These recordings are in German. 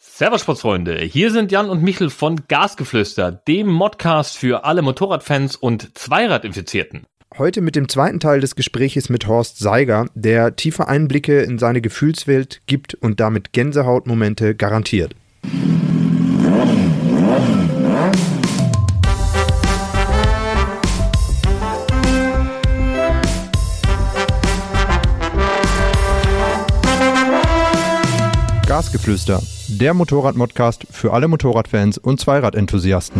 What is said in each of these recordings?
Servus Sportsfreunde, hier sind Jan und Michel von Gasgeflüster, dem Modcast für alle Motorradfans und Zweiradinfizierten. Heute mit dem zweiten Teil des Gespräches mit Horst Seiger, der tiefe Einblicke in seine Gefühlswelt gibt und damit Gänsehautmomente garantiert. Gasgeflüster, der Motorrad-Modcast für alle Motorradfans und Zweiradenthusiasten.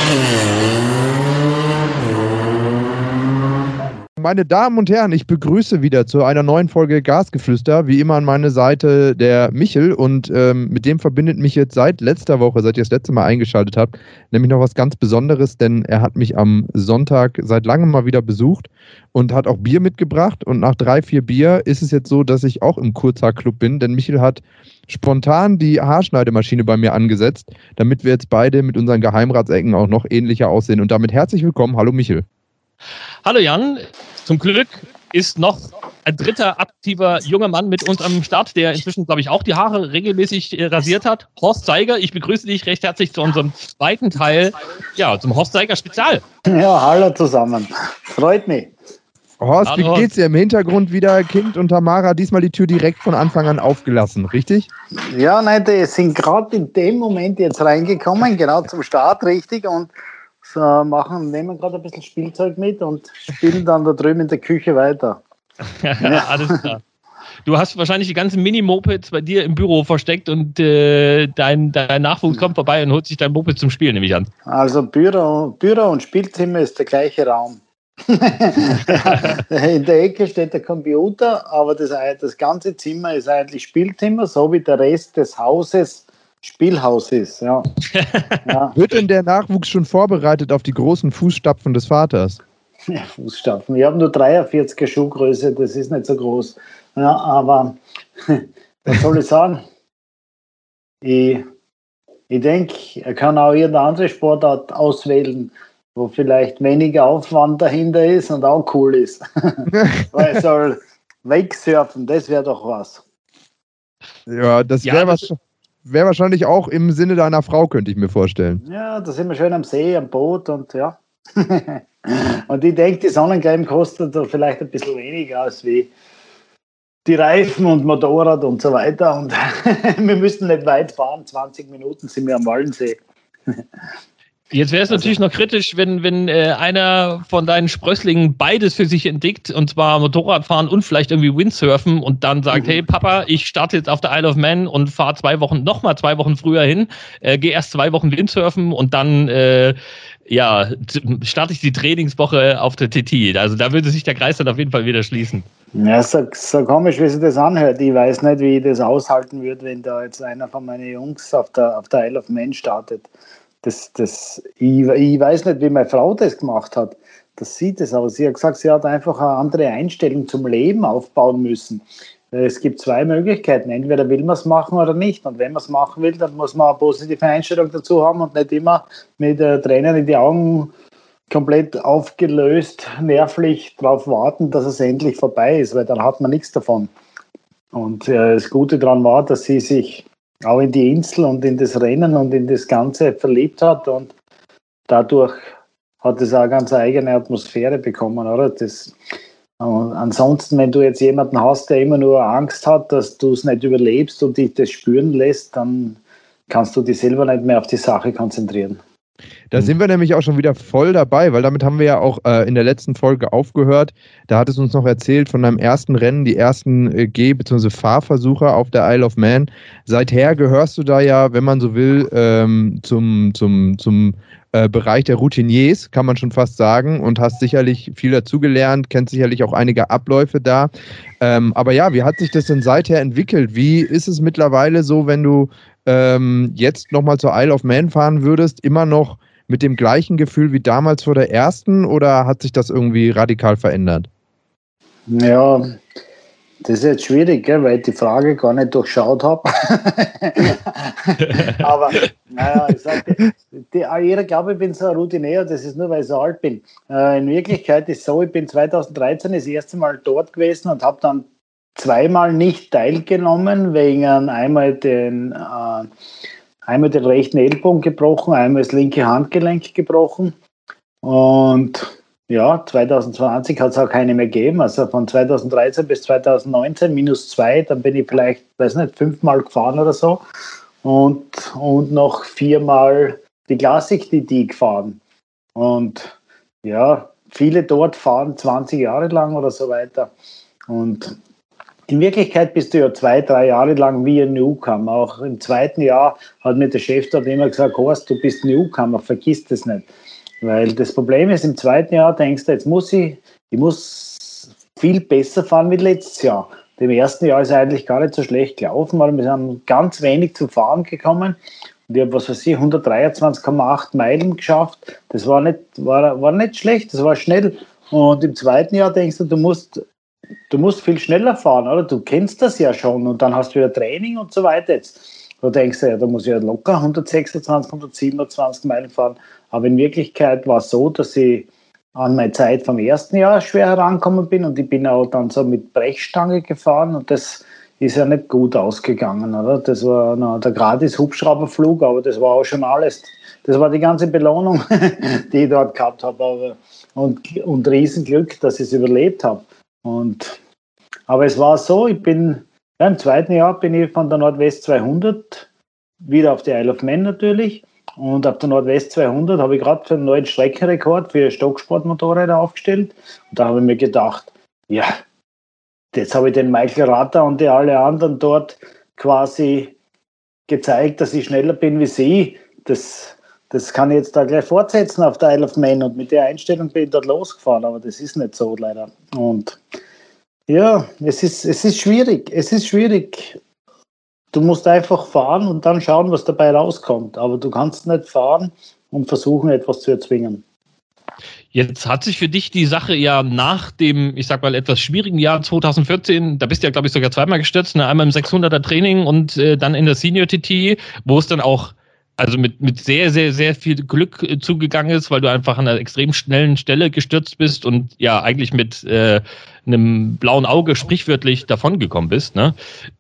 Meine Damen und Herren, ich begrüße wieder zu einer neuen Folge Gasgeflüster. Wie immer an meine Seite der Michel und mit dem verbindet mich jetzt seit letzter Woche, seit ihr das letzte Mal eingeschaltet habt, nämlich noch was ganz Besonderes, denn er hat mich am Sonntag seit langem mal wieder besucht und hat auch Bier mitgebracht und nach 3-4 Bier ist es jetzt so, dass ich auch im Kurzhaar-Club bin, denn Michel hat spontan die Haarschneidemaschine bei mir angesetzt, damit wir jetzt beide mit unseren Geheimratsecken auch noch ähnlicher aussehen und damit herzlich willkommen. Hallo Michel. Hallo Jan, zum Glück ist noch ein dritter aktiver junger Mann mit uns am Start, der inzwischen, glaube ich, auch die Haare regelmäßig rasiert hat. Horst Seiger, ich begrüße dich recht herzlich zu unserem zweiten Teil, ja, zum Horst Seiger Spezial. Ja, hallo zusammen. Freut mich. Horst, hallo. Wie geht's dir? Im Hintergrund wieder Kind und Tamara, diesmal die Tür direkt von Anfang an aufgelassen, richtig? Ja, nein, die sind gerade in dem Moment jetzt reingekommen, genau zum Start, richtig, und so nehmen gerade ein bisschen Spielzeug mit und spielen dann da drüben in der Küche weiter. Ja, alles klar. Du hast wahrscheinlich die ganzen Mini-Mopeds bei dir im Büro versteckt und dein Nachwuchs kommt vorbei und holt sich dein Moped zum Spielen, nehme ich an. Also Büro und Spielzimmer ist der gleiche Raum. In der Ecke steht der Computer, aber das ganze Zimmer ist eigentlich Spielzimmer, so wie der Rest des Hauses Spielhaus ist. Ja. Ja. Wird denn der Nachwuchs schon vorbereitet auf die großen Fußstapfen des Vaters? Ja, Fußstapfen. Ich habe nur 43er Schuhgröße, das ist nicht so groß. Ja, aber was soll ich sagen? Ich denke, er kann auch irgendeine andere Sportart auswählen, wo vielleicht weniger Aufwand dahinter ist und auch cool ist. Weil er soll wegsurfen, das wäre doch was. Ja, das wäre wahrscheinlich auch im Sinne deiner Frau, könnte ich mir vorstellen. Ja, da sind wir schön am See, am Boot und ja. Und ich denke, die Sonnencreme kostet da vielleicht ein bisschen weniger als wie die Reifen und Motorrad und so weiter. Und wir müssen nicht weit fahren, 20 Minuten sind wir am Wallensee. Jetzt wäre es natürlich noch kritisch, wenn einer von deinen Sprösslingen beides für sich entdeckt, und zwar Motorradfahren und vielleicht irgendwie Windsurfen und dann sagt, hey Papa, ich starte jetzt auf der Isle of Man und fahre nochmal 2 Wochen früher hin, gehe erst 2 Wochen Windsurfen und dann starte ich die Trainingswoche auf der TT. Also da würde sich der Kreis dann auf jeden Fall wieder schließen. Ja, so komisch, wie sich das anhört. Ich weiß nicht, wie ich das aushalten würde, wenn da jetzt einer von meinen Jungs auf der Isle of Man startet. Ich weiß nicht, wie meine Frau das gemacht hat. Das sieht es aus. Sie hat gesagt, sie hat einfach eine andere Einstellung zum Leben aufbauen müssen. Es gibt 2 Möglichkeiten. Entweder will man es machen oder nicht. Und wenn man es machen will, dann muss man eine positive Einstellung dazu haben und nicht immer mit Tränen in die Augen komplett aufgelöst, nervlich darauf warten, dass es endlich vorbei ist, weil dann hat man nichts davon. Und das Gute daran war, dass sie sich auch in die Insel und in das Rennen und in das Ganze verliebt hat und dadurch hat es auch eine ganz eigene Atmosphäre bekommen, oder? Ansonsten, wenn du jetzt jemanden hast, der immer nur Angst hat, dass du es nicht überlebst und dich das spüren lässt, dann kannst du dich selber nicht mehr auf die Sache konzentrieren. Da sind wir nämlich auch schon wieder voll dabei, weil damit haben wir ja auch in der letzten Folge aufgehört. Da hat es uns noch erzählt von deinem ersten Rennen, die ersten Geh- bzw. Fahrversuche auf der Isle of Man. Seither gehörst du da ja, wenn man so will, zum Bereich der Routiniers, kann man schon fast sagen, und hast sicherlich viel dazugelernt, kennst sicherlich auch einige Abläufe da. Aber ja, wie hat sich das denn seither entwickelt? Wie ist es mittlerweile so, wenn du jetzt nochmal zur Isle of Man fahren würdest, immer noch mit dem gleichen Gefühl wie damals vor der ersten, oder hat sich das irgendwie radikal verändert? Ja, das ist jetzt schwierig, gell, weil ich die Frage gar nicht durchschaut habe. Aber naja, ich sage, jeder glaubt, ich bin so ein Routinier, das ist nur, weil ich so alt bin. In Wirklichkeit ist es so, ich bin 2013 das erste Mal dort gewesen und habe dann zweimal nicht teilgenommen, wegen einmal den rechten Ellbogen gebrochen, einmal das linke Handgelenk gebrochen. Und ja, 2020 hat es auch keine mehr gegeben. Also von 2013 bis 2019 -2, dann bin ich vielleicht, weiß nicht, 5-mal gefahren oder so. Und noch 4-mal die Classic TT gefahren. Und ja, viele dort fahren 20 Jahre lang oder so weiter. Und in Wirklichkeit bist du ja 2-3 Jahre lang wie ein Newcomer. Auch im zweiten Jahr hat mir der Chef dort immer gesagt, Horst, du bist Newcomer, vergiss das nicht. Weil das Problem ist, im zweiten Jahr denkst du, jetzt muss ich viel besser fahren wie letztes Jahr. Im ersten Jahr ist es eigentlich gar nicht so schlecht gelaufen, weil wir haben ganz wenig zu fahren gekommen. Und ich habe, 123,8 Meilen geschafft. Das war nicht schlecht, das war schnell. Und im zweiten Jahr denkst du musst viel schneller fahren, oder? Du kennst das ja schon und dann hast du wieder Training und so weiter. Jetzt, da denkst du, ja, da muss ich ja locker 126, 127 Meilen fahren. Aber in Wirklichkeit war es so, dass ich an meine Zeit vom ersten Jahr schwer herangekommen bin und ich bin auch dann so mit Brechstange gefahren und das ist ja nicht gut ausgegangen, oder? Das war der gratis Hubschrauberflug, aber das war auch schon alles. Das war die ganze Belohnung, die ich dort gehabt habe. Und Riesenglück, dass ich es überlebt habe. Aber es war so, im zweiten Jahr bin ich von der Nordwest 200 wieder auf die Isle of Man natürlich. Und auf der Nordwest 200 habe ich gerade einen neuen Streckenrekord für Stocksportmotorräder aufgestellt. Und da habe ich mir gedacht, ja, jetzt habe ich den Michael Ratter und alle anderen dort quasi gezeigt, dass ich schneller bin wie sie. Das kann ich jetzt da gleich fortsetzen auf der Isle of Man. Und mit der Einstellung bin ich dort losgefahren, aber das ist nicht so leider. Und ja, es ist schwierig. Es ist schwierig. Du musst einfach fahren und dann schauen, was dabei rauskommt. Aber du kannst nicht fahren und versuchen, etwas zu erzwingen. Jetzt hat sich für dich die Sache ja nach dem, ich sag mal, etwas schwierigen Jahr 2014, da bist du ja, glaube ich, sogar zweimal gestürzt, ne? Einmal im 600er Training und dann in der Senior TT, wo es dann auch also mit sehr, sehr, sehr viel Glück zugegangen ist, weil du einfach an einer extrem schnellen Stelle gestürzt bist und ja eigentlich mit einem blauen Auge sprichwörtlich davongekommen bist, ne?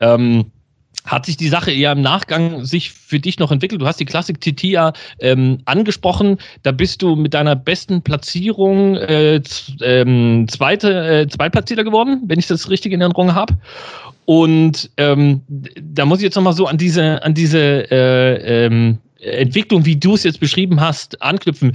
Hat sich die Sache eher im Nachgang sich für dich noch entwickelt? Du hast die Classic TT ja angesprochen. Da bist du mit deiner besten Platzierung Zweitplatzierter geworden, wenn ich das richtig in Erinnerung habe. Und da muss ich jetzt nochmal so an diese Entwicklung, wie du es jetzt beschrieben hast, anknüpfen.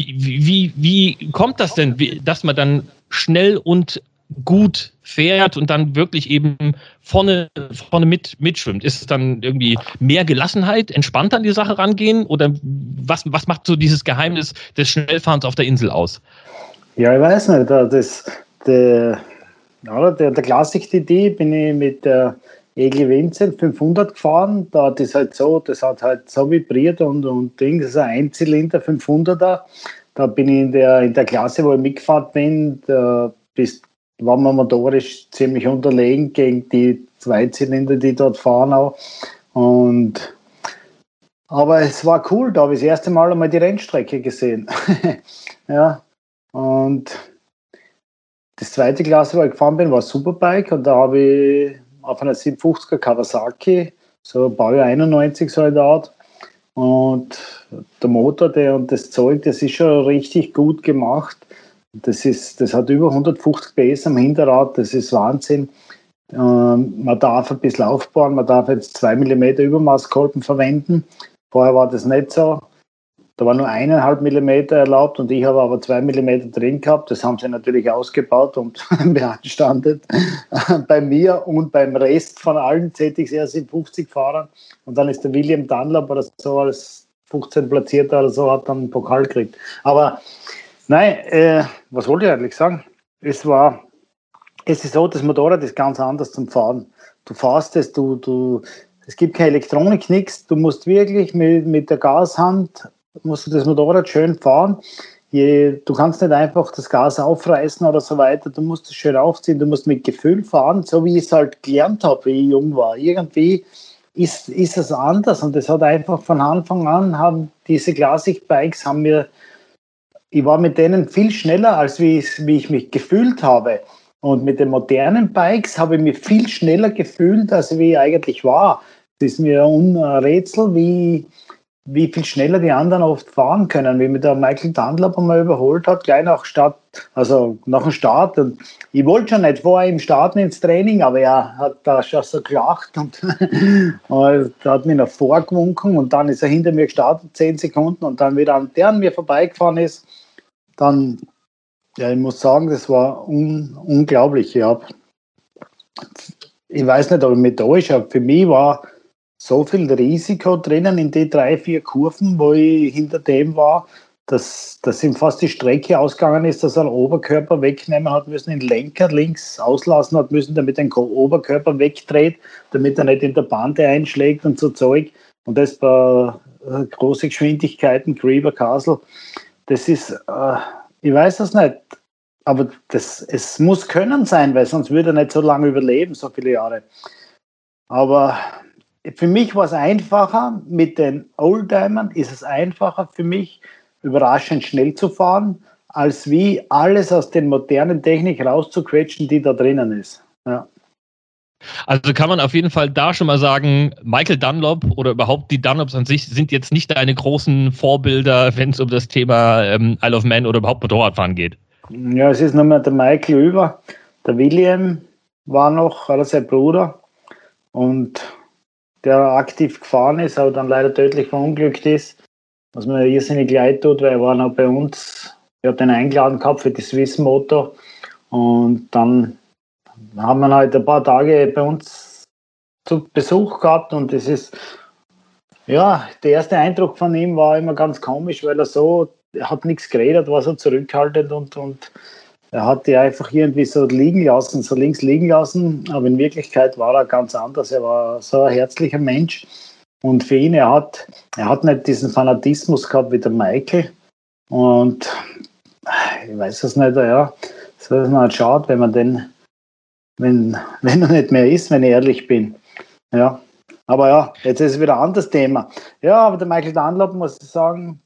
Wie kommt das denn, dass man dann schnell und gut fährt und dann wirklich eben vorne mitschwimmt? Ist es dann irgendwie mehr Gelassenheit, entspannter an die Sache rangehen? Oder was macht so dieses Geheimnis des Schnellfahrens auf der Insel aus? Ja, ich weiß nicht. Der Classic TT bin ich mit der Egli Vincent 500 gefahren. Da hat es halt so, das hat halt so vibriert und Ding, das ist ein Einzylinder 500er. Da bin ich in der Klasse, wo ich mitgefahren bin, da war man motorisch ziemlich unterlegen gegen die Zweizylinder, die dort fahren auch. Aber es war cool, da habe ich das erste Mal einmal die Rennstrecke gesehen. Ja, und das zweite Klasse, wo ich gefahren bin, war Superbike und da habe ich auf einer 750er Kawasaki, so Baujahr 91 so eine Art. Und der Motor und das Zeug, das ist schon richtig gut gemacht. Das hat über 150 PS am Hinterrad, das ist Wahnsinn. Man darf ein bisschen aufbauen, man darf jetzt 2 mm Übermaßkolben verwenden. Vorher war das nicht so. Da war nur 1,5 mm erlaubt und ich habe aber 2 mm drin gehabt. Das haben sie natürlich ausgebaut und beanstandet bei mir und beim Rest von allen ZXR 750 Fahrern. Und dann ist der William Dunlop oder so als 15 Platzierter oder so, hat dann einen Pokal gekriegt. Aber nein, was wollte ich eigentlich sagen? Es ist so, das Motorrad ist ganz anders zum Fahren. Du fährst es, es gibt keine Elektronik, nichts. Du musst wirklich mit der Gashand musst du das Motorrad schön fahren. Du kannst nicht einfach das Gas aufreißen oder so weiter. Du musst es schön aufziehen, du musst mit Gefühl fahren, so wie ich es halt gelernt habe, wie ich jung war. Irgendwie ist es anders und das hat einfach von Anfang an, haben diese Classic Bikes, ich war mit denen viel schneller, als wie ich mich gefühlt habe. Und mit den modernen Bikes habe ich mich viel schneller gefühlt, als wie ich eigentlich war. Es ist mir ein Rätsel, wie viel schneller die anderen oft fahren können, wie mich der Michael Dunlop einmal überholt hat, gleich nach dem Start. Und ich wollte schon nicht vor ihm starten ins Training, aber er hat da schon so gelacht und hat mich noch vorgewunken und dann ist er hinter mir gestartet, 10 Sekunden und dann wieder der an mir vorbeigefahren ist, dann, ja, ich muss sagen, das war unglaublich. Ich weiß nicht, ob ich mich täusche, aber für mich war so viel Risiko drinnen in die 3-4 Kurven, wo ich hinter dem war, dass ihm fast die Strecke ausgegangen ist, dass er den Oberkörper wegnehmen hat müssen, den Lenker links auslassen hat müssen, damit er den Oberkörper wegdreht, damit er nicht in der Bande einschlägt und so Zeug. Und das bei großen Geschwindigkeiten, Greaver Castle, das ist, ich weiß das nicht, aber es muss können sein, weil sonst würde er nicht so lange überleben, so viele Jahre. Aber für mich war es einfacher, mit den Oldtimern ist es einfacher für mich, überraschend schnell zu fahren, als wie alles aus den modernen Technik rauszuquetschen, die da drinnen ist. Ja. Also kann man auf jeden Fall da schon mal sagen, Michael Dunlop oder überhaupt die Dunlops an sich sind jetzt nicht deine großen Vorbilder, wenn es um das Thema Isle of Man oder überhaupt Motorradfahren geht. Ja, es ist nur mehr der Michael über. Der William war noch, oder sein Bruder, und der aktiv gefahren ist, aber dann leider tödlich verunglückt ist, was mir irrsinnig leid tut, weil er war noch bei uns, ich habe den eingeladen gehabt für die Swiss Motor und dann haben wir halt ein paar Tage bei uns zu Besuch gehabt und das ist, ja, der erste Eindruck von ihm war immer ganz komisch, weil er hat nichts geredet, war so zurückhaltend und er hat die einfach irgendwie so links liegen lassen, aber in Wirklichkeit war er ganz anders. Er war so ein herzlicher Mensch und für ihn, er hat nicht diesen Fanatismus gehabt wie der Michael und ich weiß es nicht, ja, so ist man halt schade, wenn man wenn er nicht mehr ist, wenn ich ehrlich bin. Ja, aber ja, jetzt ist es wieder ein anderes Thema. Ja, aber der Michael Dunlop, muss ich sagen,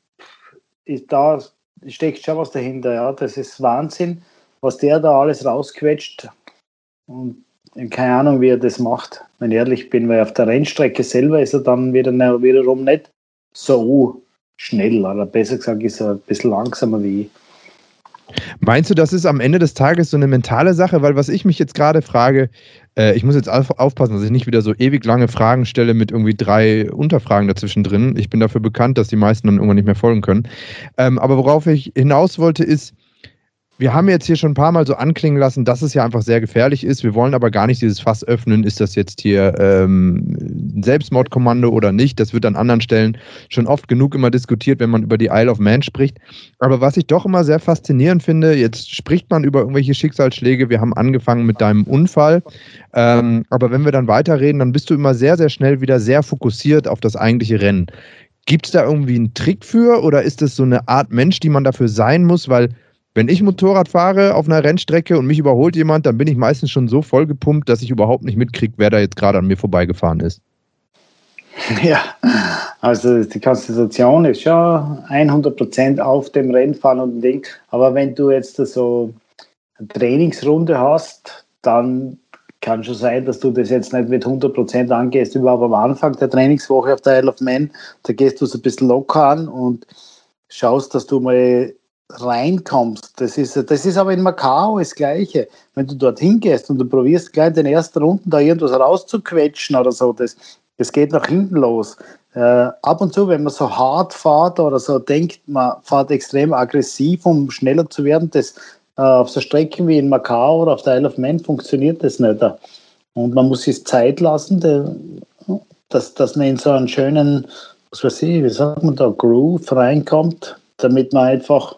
da steckt schon was dahinter. Ja, das ist Wahnsinn, was der da alles rausquetscht. Und keine Ahnung, wie er das macht, wenn ich ehrlich bin, weil auf der Rennstrecke selber ist er dann wiederum nicht so schnell. Oder besser gesagt, ist er ein bisschen langsamer wie ich. Meinst du, das ist am Ende des Tages so eine mentale Sache? Weil was ich mich jetzt gerade frage, ich muss jetzt aufpassen, dass ich nicht wieder so ewig lange Fragen stelle mit irgendwie 3 Unterfragen dazwischen drin. Ich bin dafür bekannt, dass die meisten dann irgendwann nicht mehr folgen können. Aber worauf ich hinaus wollte ist, wir haben jetzt hier schon ein paar Mal so anklingen lassen, dass es ja einfach sehr gefährlich ist. Wir wollen aber gar nicht dieses Fass öffnen. Ist das jetzt hier ein Selbstmordkommando oder nicht? Das wird an anderen Stellen schon oft genug immer diskutiert, wenn man über die Isle of Man spricht. Aber was ich doch immer sehr faszinierend finde, jetzt spricht man über irgendwelche Schicksalsschläge. Wir haben angefangen mit deinem Unfall. Aber wenn wir dann weiterreden, dann bist du immer sehr, sehr schnell wieder sehr fokussiert auf das eigentliche Rennen. Gibt es da irgendwie einen Trick für oder ist es so eine Art Mensch, die man dafür sein muss? Weil wenn ich Motorrad fahre auf einer Rennstrecke und mich überholt jemand, dann bin ich meistens schon so vollgepumpt, dass ich überhaupt nicht mitkriege, wer da jetzt gerade an mir vorbeigefahren ist. Ja, also die Konzentration ist schon 100% auf dem Rennfahren und Ding. Aber wenn du jetzt so eine Trainingsrunde hast, dann kann schon sein, dass du das jetzt nicht mit 100% angehst. Überhaupt am Anfang der Trainingswoche auf der Isle of Man, da gehst du so ein bisschen locker an und schaust, dass du mal reinkommst. Das ist aber in Macau das Gleiche. Wenn du dorthin gehst und du probierst gleich in den ersten Runden da irgendwas rauszuquetschen oder so, das geht nach hinten los. Ab und zu, wenn man so hart fährt oder so denkt, man fährt extrem aggressiv, um schneller zu werden, das auf so Strecken wie in Macau oder auf der Isle of Man funktioniert das nicht. Und man muss sich Zeit lassen, dass man in so einen schönen, was weiß ich, wie sagt man da, Groove reinkommt, damit man einfach,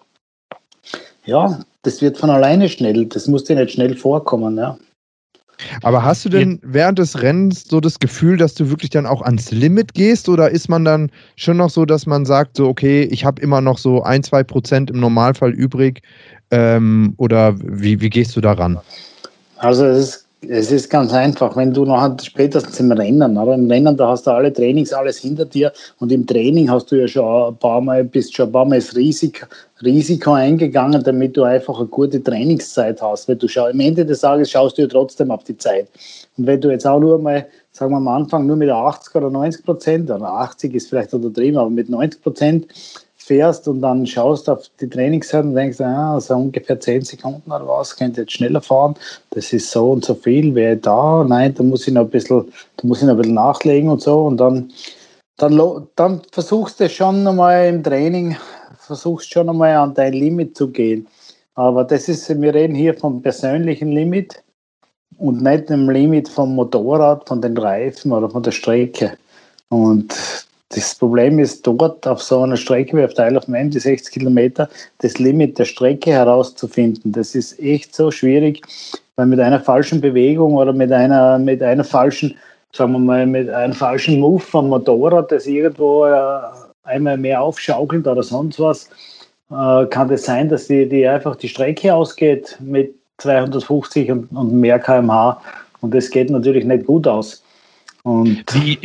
ja, das wird von alleine schnell. Das muss dir nicht schnell vorkommen, ja. Aber hast du denn während des Rennens so das Gefühl, dass du wirklich dann auch ans Limit gehst oder ist man dann schon noch so, dass man sagt, so okay, ich habe immer noch so 1-2% im Normalfall übrig oder wie gehst du daran? Also es ist Es ist ganz einfach, wenn du nachher spätestens im Rennen, oder? Im Rennen, da hast du alle Trainings, alles hinter dir und im Training hast du ja schon bist schon ein paar Mal das Risiko eingegangen, damit du einfach eine gute Trainingszeit hast. Weil du am Ende des Tages schaust du ja trotzdem auf die Zeit. Und wenn du jetzt auch nur mal, sagen wir am Anfang, nur mit 80 oder 90%, oder 80 ist vielleicht untertrieben, aber mit 90% fährst und dann schaust auf die Trainingszeit und denkst, so ungefähr 10 Sekunden oder was, könnte jetzt schneller fahren, das ist so und so viel, wäre da, nein, da muss ich noch ein bisschen nachlegen und so und dann versuchst du schon nochmal im Training, schon nochmal an dein Limit zu gehen. Aber wir reden hier vom persönlichen Limit und nicht dem Limit vom Motorrad, von den Reifen oder von der Strecke. Und das Problem ist dort auf so einer Strecke wie auf der Isle of Man, die 60 Kilometer, das Limit der Strecke herauszufinden. Das ist echt so schwierig, weil mit einer falschen Bewegung oder mit einer falschen, sagen wir mal, mit einem falschen Move vom Motorrad, das irgendwo einmal mehr aufschaukelt oder sonst was, kann das sein, dass die einfach die Strecke ausgeht mit 250 und mehr km/h. Und das geht natürlich nicht gut aus. Und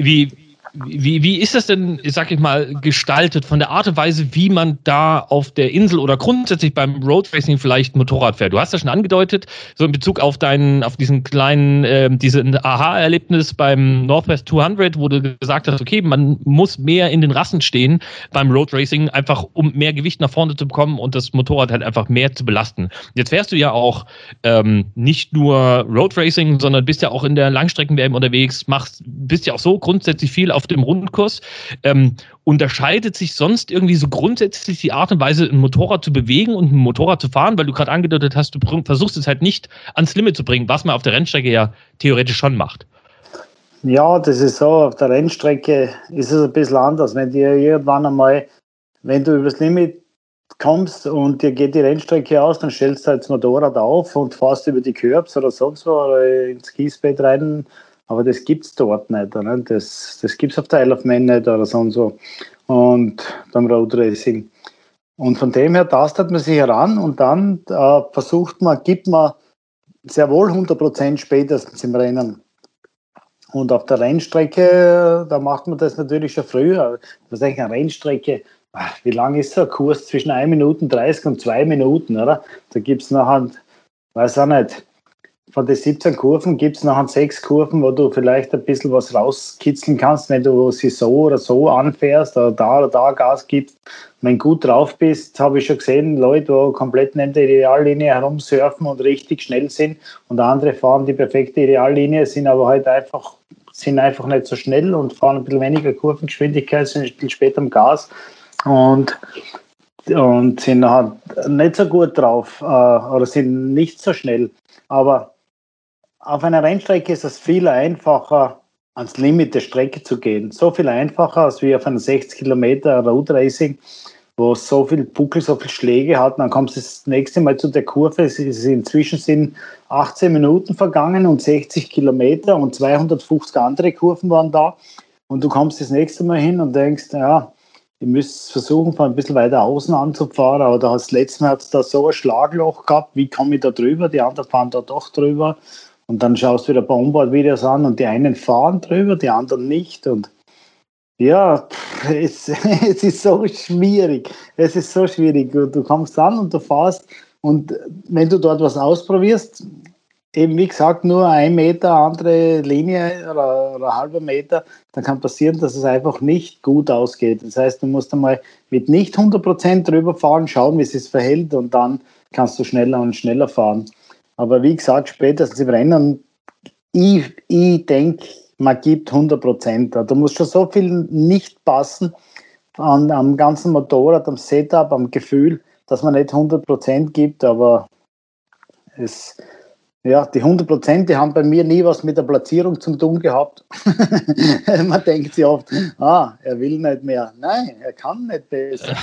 Wie ist das denn, sag ich mal, gestaltet von der Art und Weise, wie man da auf der Insel oder grundsätzlich beim Roadracing vielleicht Motorrad fährt? Du hast ja schon angedeutet, so in Bezug auf diesen kleinen, diesen Aha-Erlebnis beim Northwest 200, wo du gesagt hast, okay, man muss mehr in den Rassen stehen beim Roadracing, einfach um mehr Gewicht nach vorne zu bekommen und das Motorrad halt einfach mehr zu belasten. Jetzt fährst du ja auch nicht nur Roadracing, sondern bist ja auch in der Langstrecken-WM unterwegs, bist ja auch so grundsätzlich viel auf dem Rundkurs. Unterscheidet sich sonst irgendwie so grundsätzlich die Art und Weise, ein Motorrad zu bewegen und ein Motorrad zu fahren, weil du gerade angedeutet hast, du versuchst es halt nicht ans Limit zu bringen, was man auf der Rennstrecke ja theoretisch schon macht. Ja, das ist so. Auf der Rennstrecke ist es ein bisschen anders. Wenn du übers Limit kommst und dir geht die Rennstrecke aus, dann stellst du halt das Motorrad auf und fährst über die Curbs oder sonst wo oder ins Kiesbett rein. Aber das gibt es dort nicht. Oder? Das gibt es auf der Isle of Man nicht oder sonst wo. Und beim Roadracing. Und von dem her tastet man sich heran und dann gibt man sehr wohl 100% spätestens im Rennen. Und auf der Rennstrecke, da macht man das natürlich schon früher. Was denke ich, eine Rennstrecke, wie lang ist so ein Kurs? Zwischen 1 Minute 30 und 2 Minuten, oder? Da gibt es nachher, weiß auch nicht, von den 17 Kurven gibt es nachher 6 Kurven, wo du vielleicht ein bisschen was rauskitzeln kannst, wenn du sie so oder so anfährst oder da Gas gibst. Wenn du gut drauf bist, habe ich schon gesehen, Leute, die komplett neben der Ideallinie herumsurfen und richtig schnell sind und andere fahren die perfekte Ideallinie, sind aber halt einfach nicht so schnell und fahren ein bisschen weniger Kurvengeschwindigkeit, sind ein bisschen später am Gas und sind halt nicht so gut drauf oder sind nicht so schnell. Aber auf einer Rennstrecke ist es viel einfacher, ans Limit der Strecke zu gehen. So viel einfacher als wie auf einer 60 Kilometer Roadracing, wo es so viel Buckel, so viel Schläge hat. Dann kommst du das nächste Mal zu der Kurve. Inzwischen sind 18 Minuten vergangen und 60 Kilometer und 250 andere Kurven waren da. Und du kommst das nächste Mal hin und denkst, ja, ich müsste versuchen, von ein bisschen weiter außen anzufahren. Aber das letzte Mal hat es da so ein Schlagloch gehabt. Wie komme ich da drüber? Die anderen fahren da doch drüber. Und dann schaust du wieder ein paar Onboard-Videos an und die einen fahren drüber, die anderen nicht. Und ja, es ist so schwierig. Es ist so schwierig. Du kommst an und du fährst und wenn du dort was ausprobierst, eben wie gesagt, nur 1 Meter andere Linie oder ein halber Meter, dann kann passieren, dass es einfach nicht gut ausgeht. Das heißt, du musst einmal mit nicht 100% drüber fahren, schauen, wie es sich verhält und dann kannst du schneller und schneller fahren. Aber wie gesagt, spätestens im Rennen, ich denke, man gibt 100%. Da muss schon so viel nicht passen am ganzen Motorrad, am Setup, am Gefühl, dass man nicht 100% gibt. Aber die 100%, die haben bei mir nie was mit der Platzierung zu tun gehabt. Man denkt sich oft, er will nicht mehr. Nein, er kann nicht besser.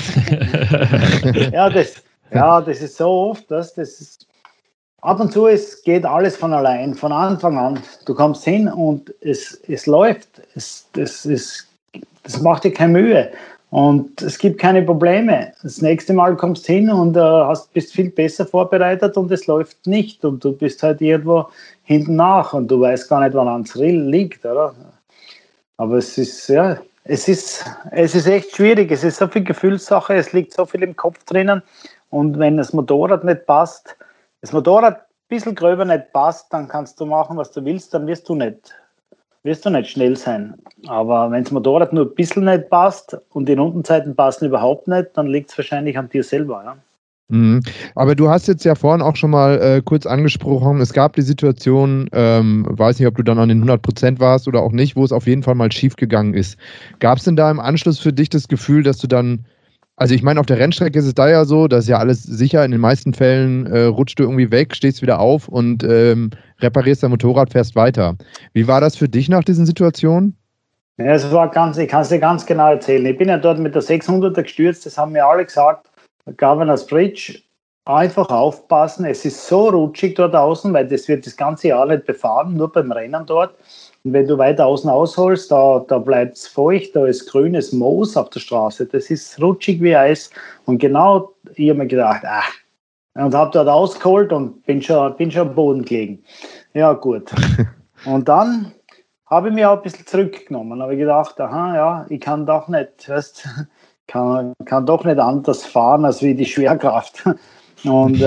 Das ist so oft, das ist ab und zu, es geht alles von allein, von Anfang an. Du kommst hin und es läuft. Das macht dir keine Mühe. Und es gibt keine Probleme. Das nächste Mal kommst du hin und bist viel besser vorbereitet und es läuft nicht. Und du bist halt irgendwo hinten nach und du weißt gar nicht, woran es liegt, oder? Aber es ist echt schwierig. Es ist so viel Gefühlssache, es liegt so viel im Kopf drinnen. Und wenn das Motorrad nicht passt, das Motorrad ein bisschen gröber nicht passt, dann kannst du machen, was du willst, dann wirst du nicht schnell sein. Aber wenn das Motorrad nur ein bisschen nicht passt und die Rundenzeiten passen überhaupt nicht, dann liegt es wahrscheinlich an dir selber. Ja? Mhm. Aber du hast jetzt ja vorhin auch schon mal kurz angesprochen, es gab die Situation, weiß nicht, ob du dann an den 100% warst oder auch nicht, wo es auf jeden Fall mal schief gegangen ist. Gab es denn da im Anschluss für dich das Gefühl, dass du dann, also ich meine, auf der Rennstrecke ist es da ja so, dass ja alles sicher, in den meisten Fällen rutscht du irgendwie weg, stehst wieder auf und reparierst dein Motorrad, fährst weiter. Wie war das für dich nach diesen Situationen? Ja, es war ich kann es dir ganz genau erzählen. Ich bin ja dort mit der 600er gestürzt, das haben mir alle gesagt, Governor's Bridge, einfach aufpassen, es ist so rutschig dort außen, weil das wird das ganze Jahr nicht befahren, nur beim Rennen dort. Und wenn du weiter außen ausholst, da bleibt es feucht, da ist grünes Moos auf der Straße, das ist rutschig wie Eis. Und genau, ich habe mir gedacht, und habe dort ausgeholt und bin schon am Boden gelegen. Ja, gut. Und dann habe ich mich auch ein bisschen zurückgenommen, habe gedacht, ich kann doch nicht, kann doch nicht anders fahren als wie die Schwerkraft. Und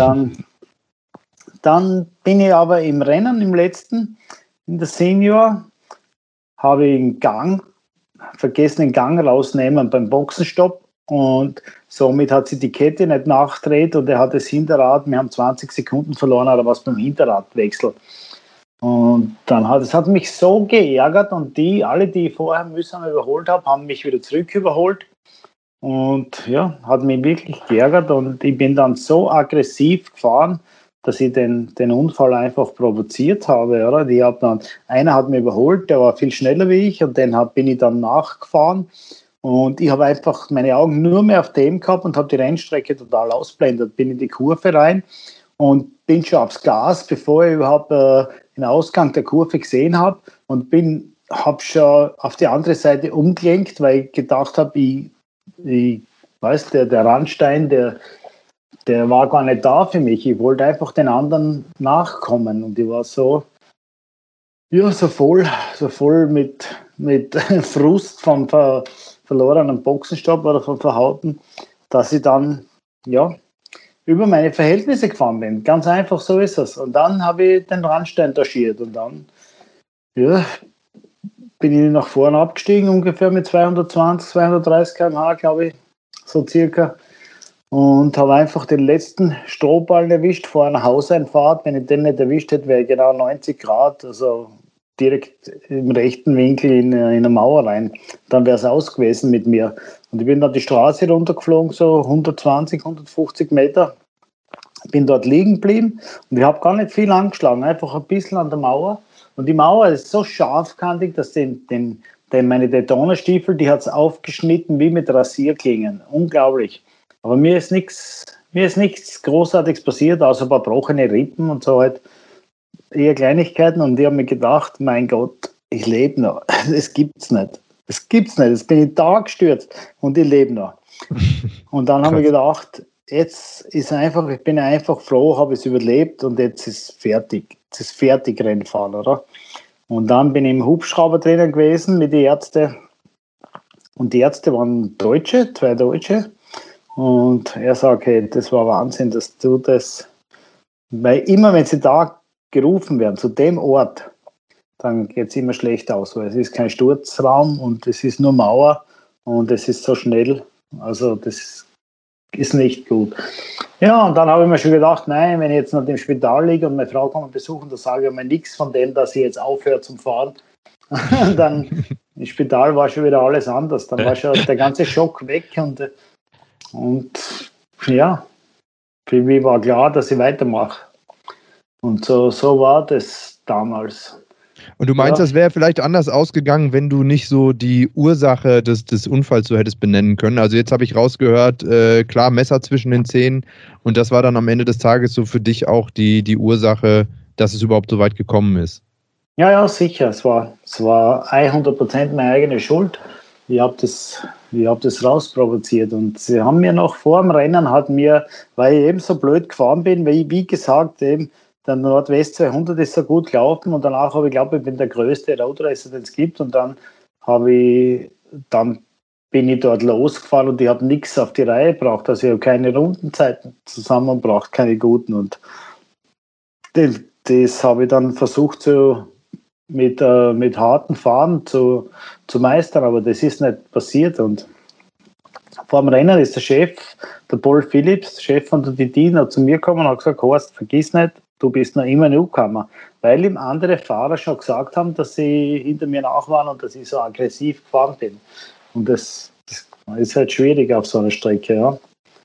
dann bin ich aber im Rennen, im letzten, in der Senior, habe ich vergessen, den Gang rausnehmen beim Boxenstopp und somit hat sich die Kette nicht nachgedreht und er hat das Hinterrad, wir haben 20 Sekunden verloren oder was beim Hinterradwechsel. Und dann hat mich so geärgert und alle, die ich vorher mühsam überholt habe, haben mich wieder zurück überholt. Und ja, hat mich wirklich geärgert und ich bin dann so aggressiv gefahren, dass ich den Unfall einfach provoziert habe. Oder? Einer hat mich überholt, der war viel schneller wie ich und bin ich dann nachgefahren. Und ich habe einfach meine Augen nur mehr auf dem gehabt und habe die Rennstrecke total ausblendet. Bin in die Kurve rein und bin schon aufs Gas, bevor ich überhaupt den Ausgang der Kurve gesehen habe und habe schon auf die andere Seite umgelenkt, weil ich gedacht habe, ich weiß, der Randstein, der war gar nicht da für mich. Ich wollte einfach den anderen nachkommen und ich war so voll mit Frust vom verlorenen Boxenstopp oder vom Verhauten, dass ich dann über meine Verhältnisse gefahren bin. Ganz einfach, so ist es. Und dann habe ich den Randstein taschiert und dann bin ich nach vorne abgestiegen, ungefähr mit 220, 230 km/h, glaube ich, so circa. Und habe einfach den letzten Strohballen erwischt vor einer Hauseinfahrt. Wenn ich den nicht erwischt hätte, wäre ich genau 90 Grad, also direkt im rechten Winkel in eine Mauer rein. Dann wäre es aus gewesen mit mir. Und ich bin dann die Straße runtergeflogen, so 120, 150 Meter. Bin dort liegen geblieben und ich habe gar nicht viel angeschlagen, einfach ein bisschen an der Mauer. Und die Mauer ist so scharfkantig, dass meine Daytona-Stiefel, die hat es aufgeschnitten wie mit Rasierklingen. Unglaublich. Aber mir ist nichts Großartiges passiert, außer ein paar gebrochene Rippen und so halt. Eher Kleinigkeiten. Und ich habe mir gedacht, mein Gott, ich lebe noch. Das gibt's nicht. Das gibt's nicht. Jetzt bin ich da gestürzt und ich lebe noch. Und dann habe ich gedacht, ich bin einfach froh, habe es überlebt und jetzt ist fertig. Jetzt ist fertig Rennfahren, oder? Und dann bin ich im Hubschrauber drinnen gewesen mit den Ärzten. Und die Ärzte waren Deutsche, 2 Deutsche. Und er sagt, hey, das war Wahnsinn, dass du das. Weil immer, wenn sie da gerufen werden, zu dem Ort, dann geht es immer schlecht aus, weil es ist kein Sturzraum und es ist nur Mauer und es ist so schnell. Also das ist nicht gut. Ja, und dann habe ich mir schon gedacht, nein, wenn ich jetzt noch im Spital liege und meine Frau kommt besuchen, dann sage ich mir nichts von dem, dass ich jetzt aufhöre zum Fahren. Dann im Spital war schon wieder alles anders. Dann war schon der ganze Schock weg und ja, für mich war klar, dass ich weitermache. Und so war das damals. Und du meinst, das wäre vielleicht anders ausgegangen, wenn du nicht so die Ursache des Unfalls so hättest benennen können? Also jetzt habe ich rausgehört, klar, Messer zwischen den Zähnen und das war dann am Ende des Tages so für dich auch die Ursache, dass es überhaupt so weit gekommen ist? Ja, sicher. Es war 100% meine eigene Schuld. hab das rausprovoziert. Und sie haben mir noch vor dem Rennen, weil ich eben so blöd gefahren bin, weil ich, wie gesagt, eben der Nordwest 200 ist so gut gelaufen und danach habe ich glaube, ich bin der größte Roadracer, den es gibt. Und dann bin ich dort losgefahren und ich habe nichts auf die Reihe gebracht. Also ich habe keine Rundenzeiten zusammengebracht, keine guten. Und das habe ich dann versucht mit harten Fahren zu meistern, aber das ist nicht passiert. Und vor dem Rennen ist der Chef, der Paul Phillips, Chef von der DD, noch zu mir gekommen und hat gesagt, Horst, vergiss nicht, du bist noch immer Newcomer. Weil ihm andere Fahrer schon gesagt haben, dass sie hinter mir nach waren und dass ich so aggressiv gefahren bin. Und das ist halt schwierig auf so einer Strecke, ja.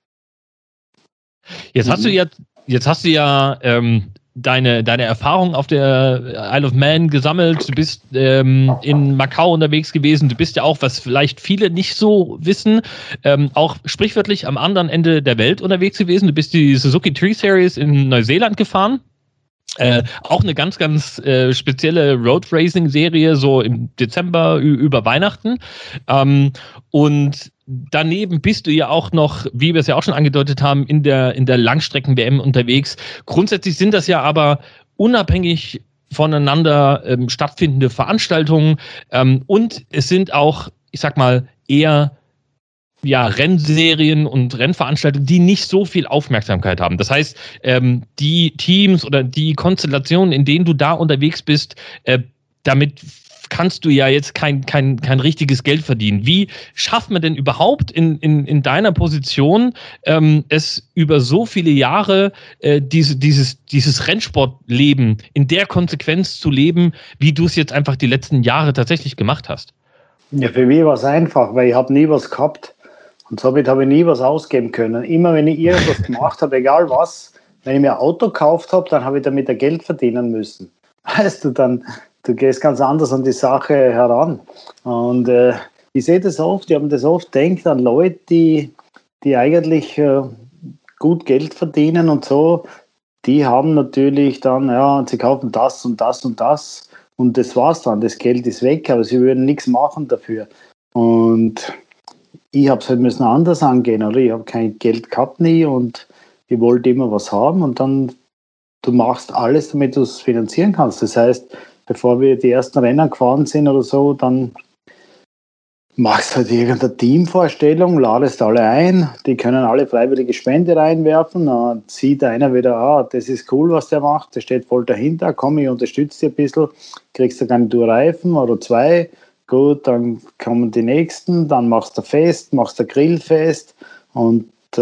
Jetzt hast du ja deine Erfahrung auf der Isle of Man gesammelt. Du bist in Macau unterwegs gewesen. Du bist ja auch, was vielleicht viele nicht so wissen, auch sprichwörtlich am anderen Ende der Welt unterwegs gewesen. Du bist die Suzuki Tree Series in Neuseeland gefahren. Auch eine ganz, ganz spezielle Road-Racing-Serie, so im Dezember über Weihnachten. Und daneben bist du ja auch noch, wie wir es ja auch schon angedeutet haben, in der Langstrecken-WM unterwegs. Grundsätzlich sind das ja aber unabhängig voneinander stattfindende Veranstaltungen. Und es sind auch, ich sag mal, eher Rennserien und Rennveranstaltungen, die nicht so viel Aufmerksamkeit haben. Das heißt, die Teams oder die Konstellationen, in denen du da unterwegs bist, damit kannst du ja jetzt kein richtiges Geld verdienen. Wie schafft man denn überhaupt in deiner Position es über so viele Jahre dieses Rennsportleben in der Konsequenz zu leben, wie du es jetzt einfach die letzten Jahre tatsächlich gemacht hast? Ja, für mich war es einfach, weil ich habe nie was gehabt. Und somit habe ich nie was ausgeben können. Immer wenn ich irgendwas gemacht habe, egal was, wenn ich mir ein Auto gekauft habe, dann habe ich damit ein Geld verdienen müssen. Weißt du, du gehst ganz anders an die Sache heran. Und ich sehe das oft, ich habe das oft gedacht an Leute, die eigentlich gut Geld verdienen und so, die haben natürlich dann, sie kaufen das und das und das und das war's dann, das Geld ist weg, aber sie würden nichts machen dafür. Und ich habe es halt müssen anders angehen, oder? Ich habe kein Geld gehabt nie und ich wollte immer was haben und dann, du machst alles, damit du es finanzieren kannst. Das heißt, bevor wir die ersten Rennen gefahren sind oder so, dann machst halt irgendeine Teamvorstellung, ladest alle ein, die können alle freiwillige Spende reinwerfen, dann sieht einer wieder, das ist cool, was der macht, der steht voll dahinter, komm, ich unterstütze dich ein bisschen, kriegst du eine Tour Reifen oder 2, gut, dann kommen die nächsten, dann machst du Fest, machst du Grillfest und